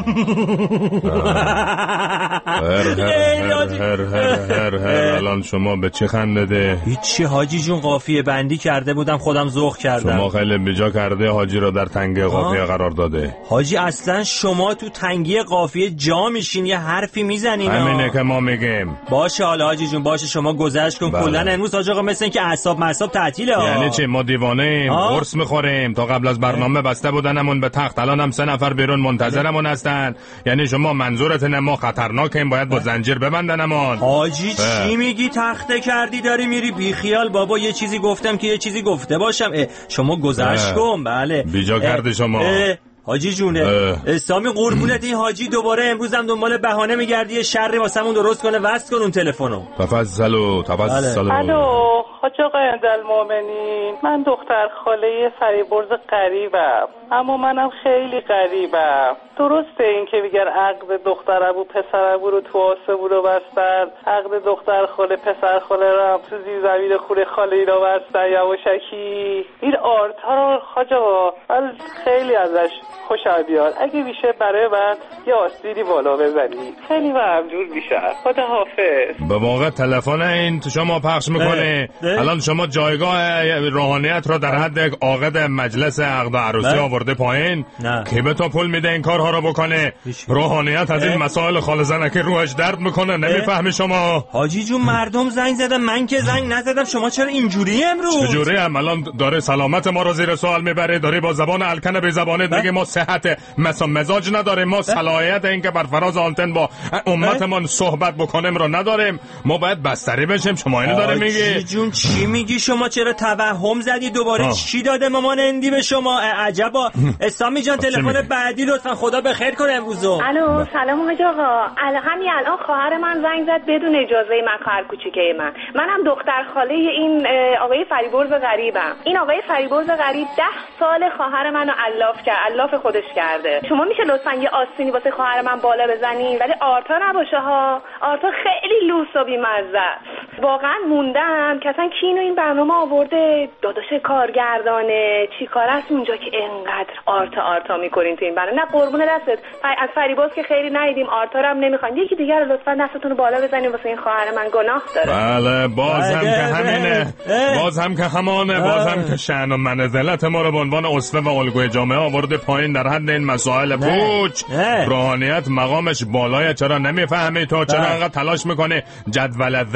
هر هر هر هر هر هر الان شما به چه خندده؟ هیچی حاجی جون، قافیه بندی کرده بودم خودم ذوق کردم. شما خیلی بجا کرده حاجی رو در تنگه قافیه قرار داده. حاجی اصلا شما تو تنگی قافیه جا میشین یه حرفی میزنین. همینه که ما میگیم. باشه حالا حاجی جون باشه، شما گذشت کن. کلا امروز حاج آقا مثل این که اعصاب معصاب تعطیله. یعنی چی؟ ما دیوانه ایم؟ قرص میخوریم؟ تا قبل از برنامه بسته بودنمون به تخت، الان هم سه نفر بیرون منتظرمون هستن. یعنی شما منظورت نه ما خطرناکیم باید با زنجیر ببندنمون؟ حاجی چی میگی؟ تخته کردی داری میری؟ بی خیال بابا، یه چیزی گفتم که یه چیزی گفته باشم. شما گذشت کن. بله بیجا کردی شما. حاجی جونه اسلامی قربونت، این حاجی دوباره امروز هم دنبال بهانه میگردی شری واسمون درست کنه. وصل کن اون تلفنو. تفضلوا تفضلوا. الو حاج آقا المؤمنین، من دختر خاله فریبرز غریبم، اما منم خیلی غریبم. درسته این که میگن عقد دختر ابو پسر ابو رو تو آسمون رو بستن، عقد دختر خاله پسر خاله رو هم تو زیر زمین خونه خاله اینا بستن یواشکی. این آرتا رو حاج آقا من خیلی ازش خوشم بیاد، اگه میشه برای من یه آستینی بالا بزنی خیلی ممنون میشم. خدا حافظ. به موقع تلفن این تو شما پخش میکنه. الان شما جایگاه روحانیت رو در حد یک عاقد مجلس عقد و عروسی آورده پایین. کی به تو پول میده این کارها رو بکنه؟ روحانیت از این مسائل خال زنکی روحش درد میکنه، نمیفهمی شما؟ حاجی جون مردم زنگ زدن، من که زنگ نزدم. شما چرا اینجوری امروز؟ چجوری هم الان داره سلامت ما رو زیر سوال میبره؟ داره با زبان الکن به زبانه دیگه ما صحت مزاج نداریم، ما صلاحیت این که بر فراز آنتن با امتمون صحبت بکنیم رو نداریم. ما باید بستری بشیم. شما اینو داره میگی؟ حاجی جون چی میگی شما؟ چرا توهم زدی دوباره؟ آه. چی داده مامان اندی به شما؟ عجبا. اسلامی جان تلفن بعدی لطفا، خدا بخیر کنه امروزو. الو سلام حاج آقا. همین الان خواهر من زنگ زد بدون اجازه من، خواهر کوچیکه من. منم دختر خاله این آقای فریبرز غریبم. این آقای فریبرز غریب ده سال خواهر منو الاف کرد، الاف خودش کرده. شما میشه لطفا یه آستینی واسه خواهر من بالا بزنین، ولی آرتا نباشه ها. آرتا خیلی لوس و بی‌مزه. واقعا موندم که اصلا کینو این برنامه آورده داداش کارگردانه چی کار است اونجا که انقدر آرتا آرتا میکنین تو این برنامه. نه قربون دستت، از فریباز که خیلی ندیدیم، آرتا رو هم نمیخواین. یکی دیگه رو لطفا دستتون رو بالا بزنین واسه این خواهر من، گناه داره. بله باز هم که همینه، باز هم که همانه، باز هم که شأن و منزلت ما رو به عنوان اسوه و الگوی جامعه آورده پایین در حد این مسائل پوچ. روحانیت مقامش بالای، چرا نمیفهمی تو؟ چرا انقدر تلاش میکنه جدول ضرب دو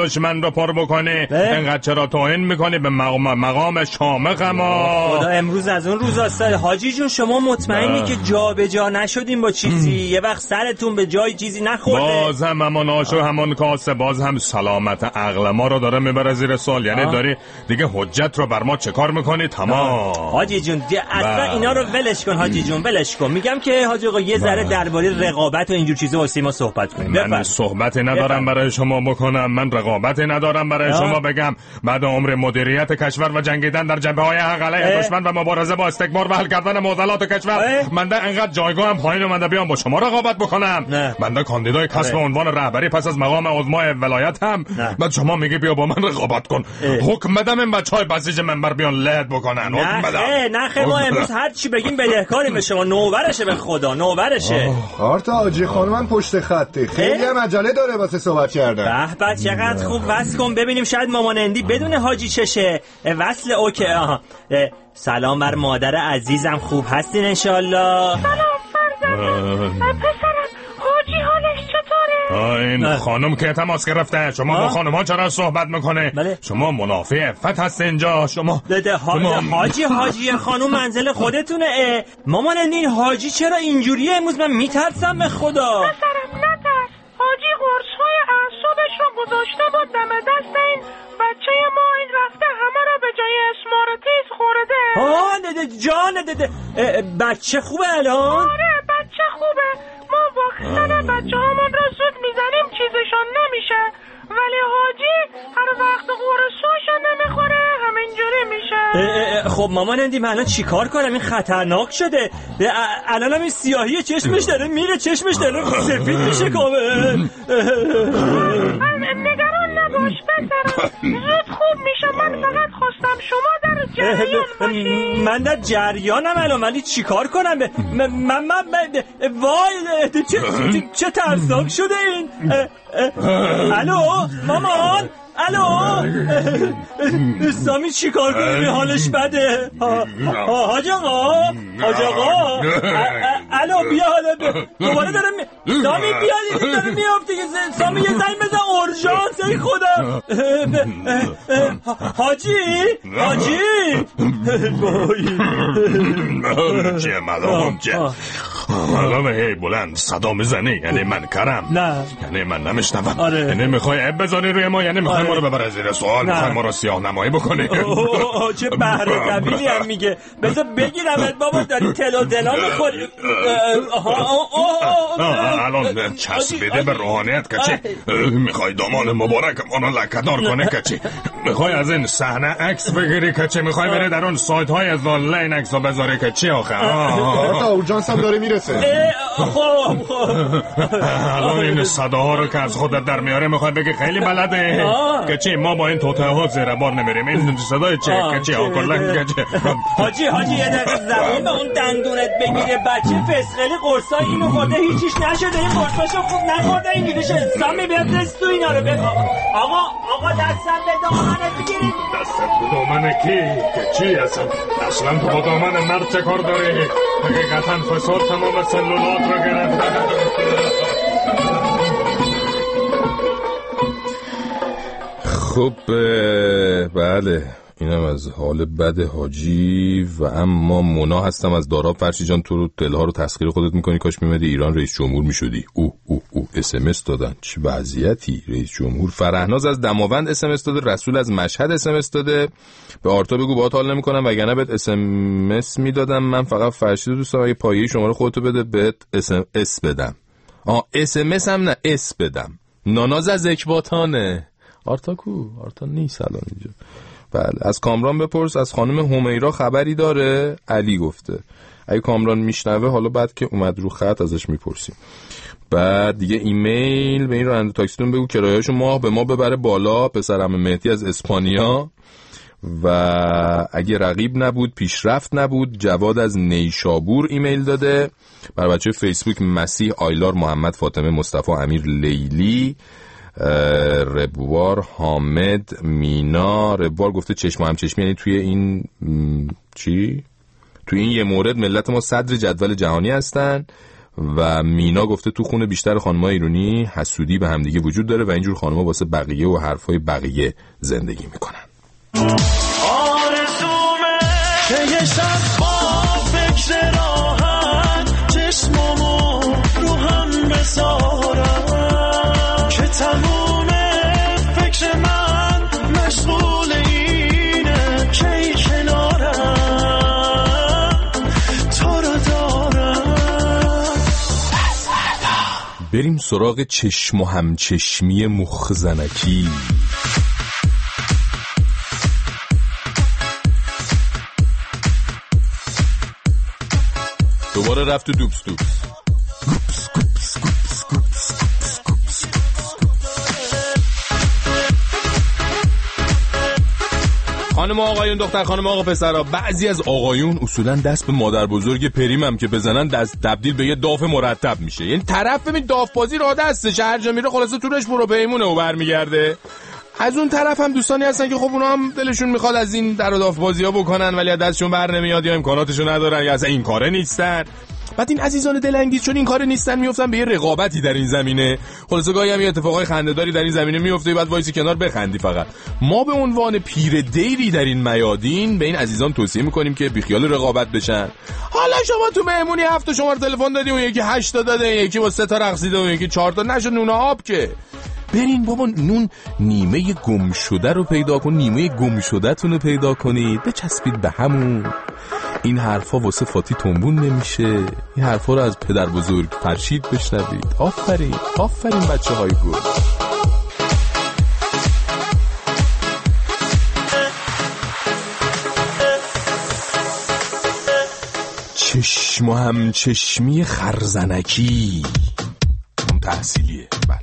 دشمن رو پر بکنی؟ اینقدر چرا توهین میکنی به مقام مقام شامخ ما؟ خدا امروز از اون روزاست. حاجی جون شما مطمئنی که جا به جا نشدیم با چیزی؟ یه وقت سرتون به جای چیزی نخورده؟ باز هم همون آشو همون کاسه، باز هم سلامت عقل ما رو داره میبره زیر سوال. یعنی داری دیگه حجت رو بر ما چه کار میکنی؟ تمام حاجی جون اصلا اینا رو ولش کن حاجی جون، ولش کن. میگم که حاجی آقا یه ذره درباره رقابت و اینجور چیزا واسه ما صحبت کنیم. من صحبتی ندارم برای شما بکنم، من رقابتی ندارم برای آه. شما بگم. بعد عمر مدیریت کشور و جنگیدن در جبهه‌های حق علیه دشمن و مبارزه با استکبار و حل کردن معضلات کشور، من ده انقدر جایگاهم پایین اومده بیام با شما رقابت بکنم؟ من ده کاندیدای کسب عنوان رهبری پس از مقام عظمای ولایت هم. بعد شما میگی بیا با من رقابت کن. حکم بدم این بچهای بسیج منبر بیان لهد بکنن. حکم بدم. نه نه ما امروز هر چی بگیم بدهکاریم به شما. نوبرشه به خدا، نوبرشه. آرتا حاجی خانم پشت خطه، خیلی هم عجله داره واسه صحبت کردن. به به چقدر خوب. وصل کن ببینیم شاید مامان اندی بدون حاجی چشه. وصل اوکی. آها. سلام بر مادر عزیزم، خوب هستین انشالله؟ سلام فرزندم. پسرم حاجی حالش چطوره؟ این خانم که تماس گرفته. شما با خانم ها چرا صحبت میکنه؟ بله. شما منافع افت هست اینجا. شما ده ها... حاجی حاجی خانم منزل خودتونه. مامان این حاجی چرا اینجوریه امروز؟ من میترسم به خدا. پسرم نترس، حاجی قرص‌های اعصابش رو گذاشته بود دم دست این بچه ما. این رفته همه رو به جای اسمارتیز خورده. آه ده جان ده بچه خوبه الان؟ آره بچه خوبه. ما واکسن بچه همون رو زود میزنیم چیزشان نمیشه، ولی حاجی هر وقت قرصاشو نمیخوره همینجوری میشه. خب مامان اندی من الان چی کار کنم؟ این خطرناک شده. الان هم این سیاهی چشمش داره میره، چشمش داره سفید میشه کامل. نگران نباش پسرم، زود خوب میشه. من فقط خواستم شما در جریان باشی. من در جریانم الان، ولی چی کار کنم؟ من من وای چه چه ترسناک شده این. الو مامان، الو سامی چی کار کنی؟ حالش بده. حاج آقا، حاج آقا، الو بیا حالا دوباره دارم. سامی بیا دیگه داره میافته. سامی یه زنگ بزن اورژانس. ای خدا. حاجی حاجی چه مدام چه مدام هی بلند صدا میزنی یعنی من کرم؟ نه یعنی من نمیشنوم. یعنی میخوای عیب بزنی روی ما؟ یعنی میخوای ما رو ببره زیر سوال؟ میخوای ما رو سیاه نمایی بکنی؟ چه بهره طبیلی هم میگه. بذار بگیرمت بابا، داری تل و دلا میخوری. الان چسبیده به روحانیت کچی. میخوای دامان مبارک منو لکه‌دار کنه کچی؟ میخوای از این صحنه عکس بگیری کچی؟ میخوای بری در اون سایت های از آنلاین عکسو بذاری کچی؟ آخه آرتا اورژانس هم داره میرسه. خب خب الان این صداها رو که از خودت در میاره میخوای بگی خیلی بلده کچی؟ ما با این توته ها زیر بار نمیریم. این صدای چه کچی؟ آکلا کچی؟ حاجی حاجی یه دقیقه زبون به اون دندونت بگیره. بچه فسخلی قرصای اینو خورده هیچیش نشده. این قرصاشو خوب نخورده. این میشه سامی بیاد دست تو اینا رو بگو. آقا آقا دستم به دامنت بگیرید. دستت به دامن کی؟ کچی اصلا اصلا تو با دامن مرد چه کار داری؟ حقیقتا فساد تمام سلولات رو گرفته. خب بله اینم از حال بد حاجی. و اما مونا هستم از داراب. فرشی جان تو رو دلها رو تسخیر خودت میکنی. کاش میمدی ایران رئیس جمهور میشدی. او او او اس ام اس دادن. چه وضعیتی رئیس جمهور. فرهناز از دماوند اس ام اس داده. رسول از مشهد اس ام اس داده. به آرتا بگو باهات حال نمیکنم وگرنه بهت اس ام اس میدادم. من فقط فرشید دوست دارم اگه پایه شماره خودتو بده بهت اس ام اس بدم. آه اس ام اس هم نه اس بدم. ناناز از اکباتانه. آرتا کو؟ آرتا نیست الان اینجا. بله از کامران بپرس از خانم همیرا خبری داره؟ علی گفته. اگه کامران میشنوه حالا بعد که اومد رو خط ازش میپرسیم. بعد دیگه ایمیل به این راننده تاکسیتون بگو کرایه‌اشو ماه به ما ببره بالا. پسرم مهدی از اسپانیا. و اگه رقیب نبود پیشرفت نبود. جواد از نیشابور ایمیل داده. برای بچه فیسبوک مسیح آیلار محمد فاطمه مصطفی امیر لیلی ربوار حامد مینا. ربوار گفته چشم هم چشمی یعنی توی این م... چی؟ توی این یه مورد ملت ما صدر جدول جهانی هستن و مینا گفته تو خونه بیشتر خانم‌های ایرانی حسودی به همدیگه وجود داره و اینجور خانم‌ها واسه بقیه و حرفای بقیه زندگی میکنن. آرزومه که یه شب با فکر راحت چشمامو رو هم بذارم که تموم فکر من مشغول اینه که ای کنارم تو رو دارم. بریم سراغ چشم و همچشمی مخزنکی. دوباره رفت تو دوبس دوبس. گوپس گوپس گوپس گوپس گوپس گوپس. خانم آقایون، دختر خانم آقا پسرا، بعضی از آقایون اصولا دست به مادر بزرگ پریمم که بزنن دست تبدیل به یه داف مرتب میشه. یعنی طرف ببین داف بازی را دستشه، هر جا میره خلاصه تورش برو پیمونه و برمیگرده. از اون طرف هم دوستانی هستن که خب اونا هم دلشون میخواد از این در و داف بازی ها بکنن ولی از دستشون بر نمیاد یا امکاناتشو ندارن یا اصلا این کاره نیستن. بعد این عزیزان دلانگیز چون این کاره نیستن میافتن به یه رقابتی در این زمینه. خلاصه گاهی هم یه اتفاقای خنده‌داری در این زمینه میفته، بعد وایسی کنار بخندی. فقط ما به عنوان پیر دیری در این میادین به این عزیزان توصیه میکنیم که بیخیال رقابت بشن. حالا شما تو مهمونی هفت شماره تلفن دادی، اون یکی هشت تا داده، یکی با سه تا رقصیده، اون یکی چهار تا، نشد نون آب که. برین بابا نون نیمه گم شده رو پیدا کن، نیمه گم شده تون رو پیدا کنید، بچسبید به همون. این حرفا واسه فاتی تنبون نمیشه. این حرفا رو از پدر بزرگ فرشید بشنوید. آفرین آفرین بچه های گل. چشم و هم چشمی خرزنکی اون تحصیلیه. بله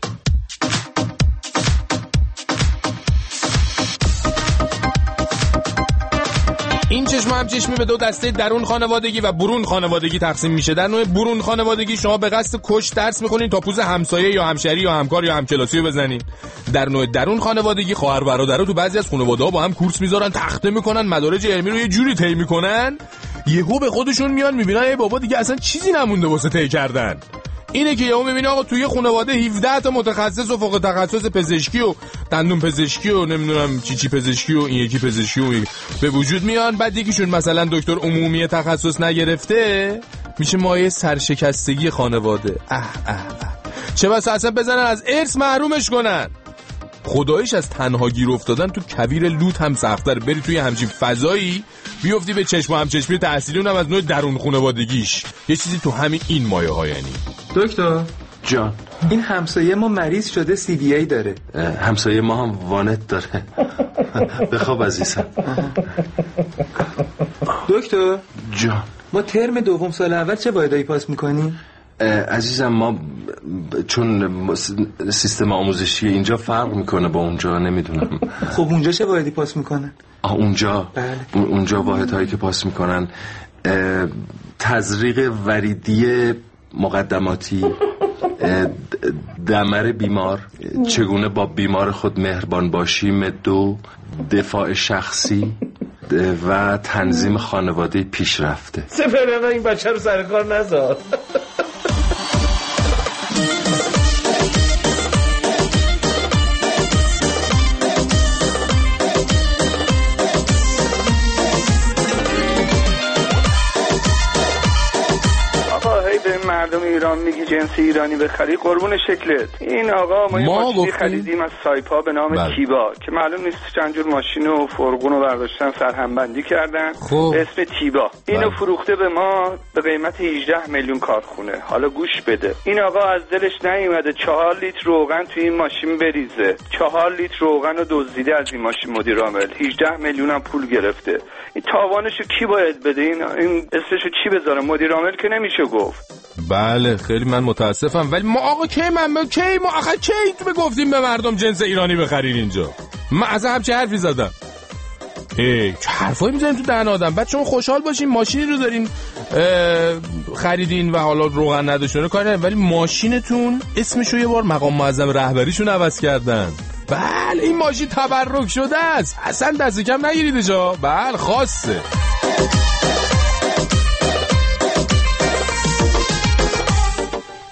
این چشم هم چشمی به دو دسته درون خانوادگی و برون خانوادگی تقسیم میشه. در نوع برون خانوادگی شما به قصد کش درس میکنین تا پوز همسایه یا همشهری یا همکار یا همکلاسی رو بزنین. در نوع درون خانوادگی خواهر برادرها تو بعضی از خانواده‌ها با هم کورس میذارن، تخته میکنن، مدارج علمی رو یه جوری طی میکنن یهو به خودشون میان میبینن ای بابا دیگه اصلا چیزی نمونده واسه طی کردن. اینه که یهو میبینی آقا توی خانواده هفده تا متخصص و فوق تخصص پزشکی و دندون پزشکی و نمیدونم چی چی پزشکی و این یکی پزشکی و این به وجود میان. بعد یکیشون مثلا دکتر عمومی تخصص نگرفته میشه مایه سرشکستگی خانواده. اه اه اه چه بسا اصلا بزنن از ارث محرومش کنن. خداییش از تنها گیر افتادن تو کویر لوت هم سخت‌تر. بری توی همچین فضایی بیفتی به چشم و همچشمی تحصیلی، اونم از نوع درون خانوادگیش. یه چیزی تو همین این مایه ها. یعنی دکتر جان، این همسایه ما مریض شده سی دی ای داره. همسایه ما هم وانت داره. بخواب عزیزم. دکتر جان، ما ترم دوم سال اول چه وایدایی پاس میکنیم؟ عزیزم ما چون سیستم آموزشی اینجا فرق میکنه با اونجا، نمیدونم. خب اونجا چه واحدی پاس میکنن؟ آه اونجا بله. اونجا واحدهایی که پاس میکنن تزریق وریدی مقدماتی، دمر بیمار، چگونه با بیمار خود مهربان باشیم، دو دفاع شخصی و تنظیم خانواده پیشرفته. سپرنا این بچه رو سر کار نذار. مردم ایران میگی جنس ایرانی بخری، قربون شکلت. این آقا ما یه ماشینی خریدیم از سایپا به نام بل. تیبا که معلوم نیست چند جور ماشین و فرقون رو برداشتن سرهمبندی کردن خوب. اسم تیبا اینو بل. فروخته به ما به قیمت هجده میلیون کارخونه. حالا گوش بده، این آقا از دلش نیومده چهار لیتر روغن توی این ماشین بریزه. چهار لیتر روغن رو دزدیده از این ماشین مدیر عامل، هجده میلیون هم پول گرفته. این تاوانشو کی باید بده؟ این این اسمشو چی بذاره؟ مدیر عامل که نمیشه گفت. بله خیلی من متاسفم، ولی ما آقا کی من کی ما آخه کی تو گفتیم به مردم جنس ایرانی بخرین اینجا؟ من از هم چه حرفی زدم؟ ای چه حرفایی میزنین تو دهن آدم؟ بعد شما خوشحال باشین ماشینی رو دارین خریدین و حالا روغن نداشتونه کاری ندارین، ولی ماشینتون اسمشو یه بار مقام معظم رهبریشون عوض کردن. بله این ماشین تبرک شده است، اصلا دست کم نگیرید جا. بله خاصه.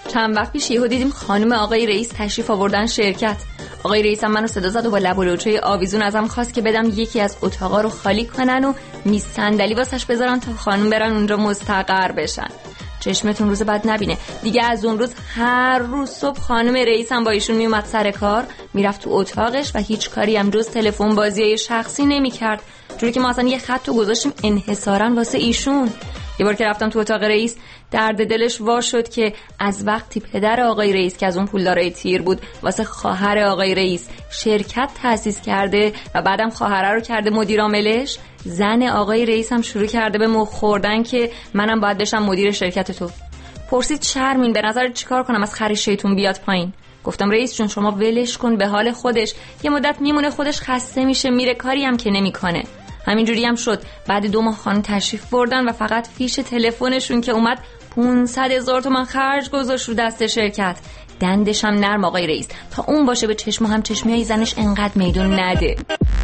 چند وقت پیش یهو دیدیم خانم آقای رئیس تشریف آوردن شرکت. آقای رئیس هم منو صدا زد و با لب و لوچه آویزون ازم خواست که بدم یکی از اتاقا رو خالی کنن و میز صندلی واسش بذارن تا خانم برن اونجا مستقر بشن. چشمتون روز بعد نبینه دیگه. از اون روز هر روز صبح خانم رئیس هم با ایشون میومد سر کار، میرفت تو اتاقش و هیچ کاری هم جز تلفن بازیای شخصی نمیکرد، جوری که ما اصلا یه خط رو گذاشتیم انحصاراً واسه ایشون. یه بار که رفتم تو اتاق رئیس درد دلش وا شد که از وقتی پدر آقای رئیس که از اون پولدارای تیر بود واسه خواهر آقای رئیس شرکت تأسیس کرده و بعدم خواهره رو کرده مدیر عاملش، زن آقای رئیس هم شروع کرده به مخ خوردن که منم باید بشم مدیر شرکت تو. پرسید شرمین به نظر چیکار کنم از خر شیطون بیاد پایین؟ گفتم رئیس جون شما ولش کن به حال خودش، یه مدت میمونه خودش خسته میشه میره، کاری هم که نمیکنه. همینجوری هم شد. بعد دو ماه خانم تشریف بردن و فقط فیش تلفنشون که اومد پونصد هزار تومان خرج گذاشت رو دست شرکت. دندش هم نرم آقای رئیس، تا اون باشه به چشم هم چشمیای زنش انقدر میدون نده.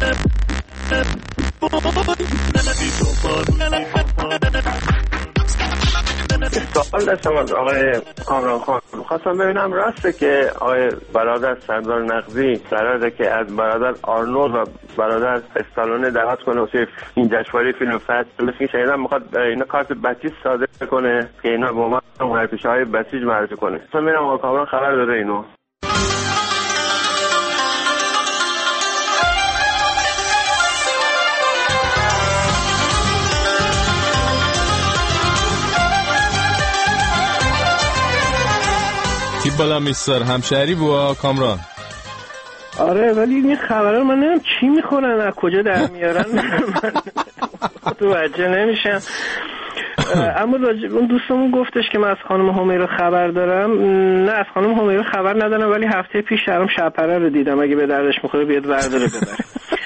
سوال داشتم از آقای کامران خان، خواستم ببینم راسته که آقای برادر سردار نقضی قراره که از برادر آرنولد و برادر استالونه دعوت کنه واسه این جشنواره فیلم فجر، مثل که شنیدم میخواد اینا کارت بسیج صادر کنه که اینا به عنوان هنرپیشه‌های بسیج معرفی کنه. خواستم ببینم آقای کامران خبر داره اینو. کی بالا میستر همشهری بوا کامران؟ آره ولی این خبرها من نمیدونم چی میخورن از کجا در میارن من متوجه نمیشم. اما اون دوستمون گفتش که من از خانم همیرا خبر دارم. نه از خانم همیرا خبر ندارم ولی هفته پیش درم شبپره رو دیدم، اگه به دردش میخوره بیاد ورداره ببره.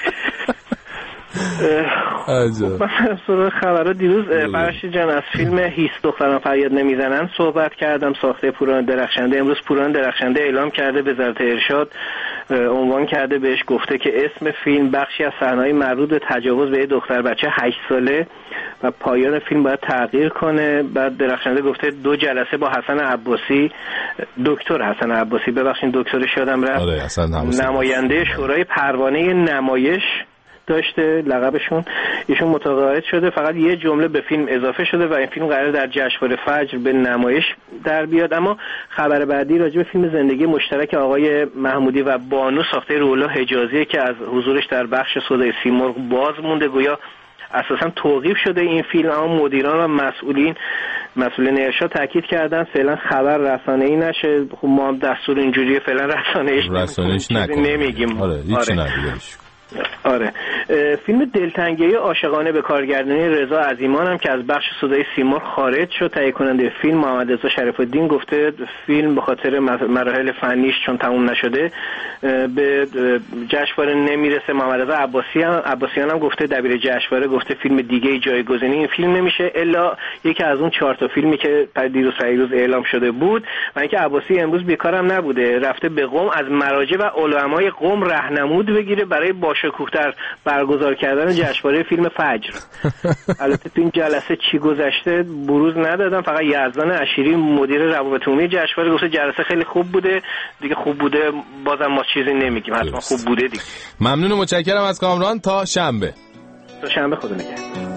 من سراغ خبرها دیروز فرشی جان از فیلم هیس دختران فریاد نمیزنن صحبت کردم، ساخته پوران درخشنده. امروز پوران درخشنده اعلام کرده وزارت ارشاد عنوان کرده بهش گفته که اسم فیلم بخشی از صحنه‌های مربوط به تجاوز به دختر بچه هشت ساله و پایان فیلم باید تغییر کنه. بعد درخشنده گفته دو جلسه با حسن عباسی، دکتر حسن عباسی ببخشید دکترش یادم رفت، نماینده شورای پروانه نمایش داشته لقبشون، ایشون متقاعد شده فقط یه جمله به فیلم اضافه شده و این فیلم قراره در جشنواره فجر به نمایش در بیاد. اما خبر بعدی راجع به فیلم زندگی مشترک آقای محمودی و بانو ساخته رولا حجازی که از حضورش در بخش سودای سیمرغ باز مونده، گویا اساسا توقیف شده این فیلم، اما مدیران و مسئولین مسئولین ارشاد تاکید کردن فعلا خبر رسانه‌ای نشه. خب ما هم دستور اینجوریه فعلا رسانه‌ایش رسانه‌ایش نکنیم، نمیگیم. آره هیچ نگیم. آره فیلم دلتنگی عاشقانه به کارگردانی رضا عظیمان هم که از بخش صدای سیمرغ خارج شد، تهیه کننده فیلم محمد رضا شریف الدین گفته فیلم به خاطر مراحل فنیش چون تموم نشده به جشنواره نمیرسه. محمد رضا عباسیان عباسیان هم گفته دبیر جشنواره گفته فیلم دیگه جایگزینی این فیلم نمیشه الا یکی از اون چهار تا فیلمی که دیروز فیروز اعلام شده بود. و اینکه عباسی امروز بیکارم نبوده، رفته به قم از مراجع و علمای قم راهنمود بگیره برای باشکوه‌تر برگزار کردن جشنواره فیلم فجر. البته تو این جلسه چی گذشته بروز ندادم، فقط یزدان عشیری مدیر روابط عمومی جشنواره گفته جلسه خیلی خوب بوده دیگه. خوب بوده بازم ما چیزی نمیگیم، حتما خوب بوده دیگه. ممنون و متشکرم از کامران. تا شنبه. تا شنبه خدا نگهدار.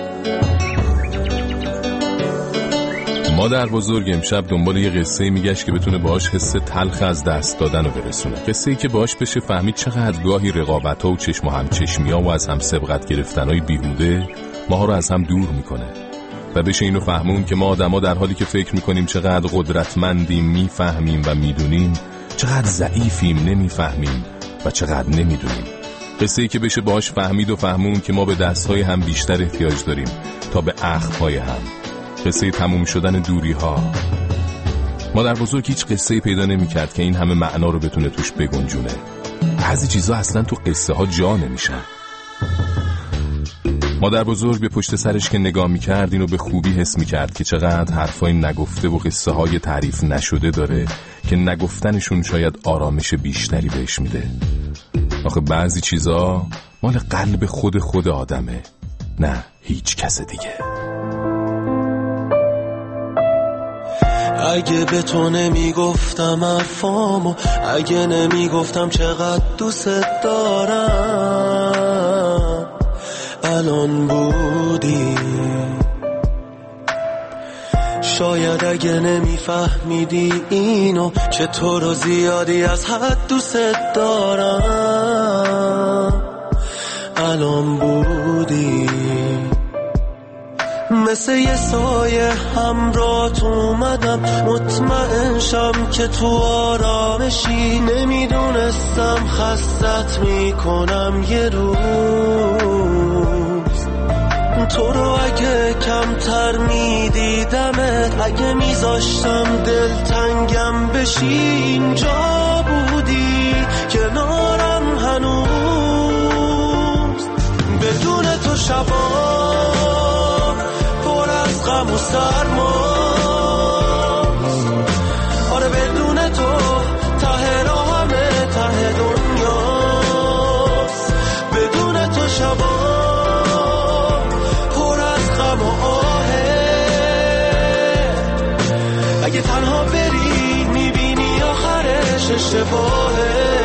مادر بزرگ امشب دنبال یه قصه میگشت که بتونه باهاش حس تلخ از دست دادن رو برسونه، قصه‌ای که باهاش بشه فهمید چقدر گاهی رقابت‌ها و چشم و همچشمی‌ها و از هم سبقت گرفتن‌های بیهوده ماها رو از هم دور میکنه و بشه اینو فهمون که ما آدم‌ها در حالی که فکر میکنیم چقدر قدرتمندیم، میفهمیم و میدونیم، چقدر ضعیفیم، نمیفهمیم و چقدر نمیدونیم. قصه‌ای که بشه باهاش فهمید و فهمون که ما به دست‌های هم بیشتر احتیاج داریم تا به اخم‌های هم. قصه تموم شدن دوری ها. مادر بزرگ هیچ قصه پیدا نمی کرد که این همه معنا رو بتونه توش بگنجونه. بعضی چیزا اصلا تو قصه ها جا نمیشن. مادر بزرگ به پشت سرش که نگاه می کرد اینو به خوبی حس می کرد که چقدر حرفای نگفته و قصه های تعریف نشده داره که نگفتنشون شاید آرامش بیشتری بهش میده. آخه بعضی چیزا مال قلب خود خود آدمه، نه هیچ کس دیگه. اگه به تو نمیگفتم حرفامو، اگه نمیگفتم چقدر دوست دارم، الان بودی. شاید اگه نمیفهمیدی اینو، که تو رو زیادی از حد دوست دارم، الان بودی. مثل یه سایه همراهت اومدم، مطمئن شم که تو آرامشی. نمیدونستم خستت میکنم یه روز، تو رو اگه کمتر میدیدمت، اگه میذاشتم دل تنگم بشی، اینجا بودی کنارم هنوز. بدون تو شبا پر از غم و سرماست، آره بدون تو ته راهمه ته دنیاست. بدون تو شبا پر از غم و آهه، اگه تنها بری میبینی آخرش اشتباهه.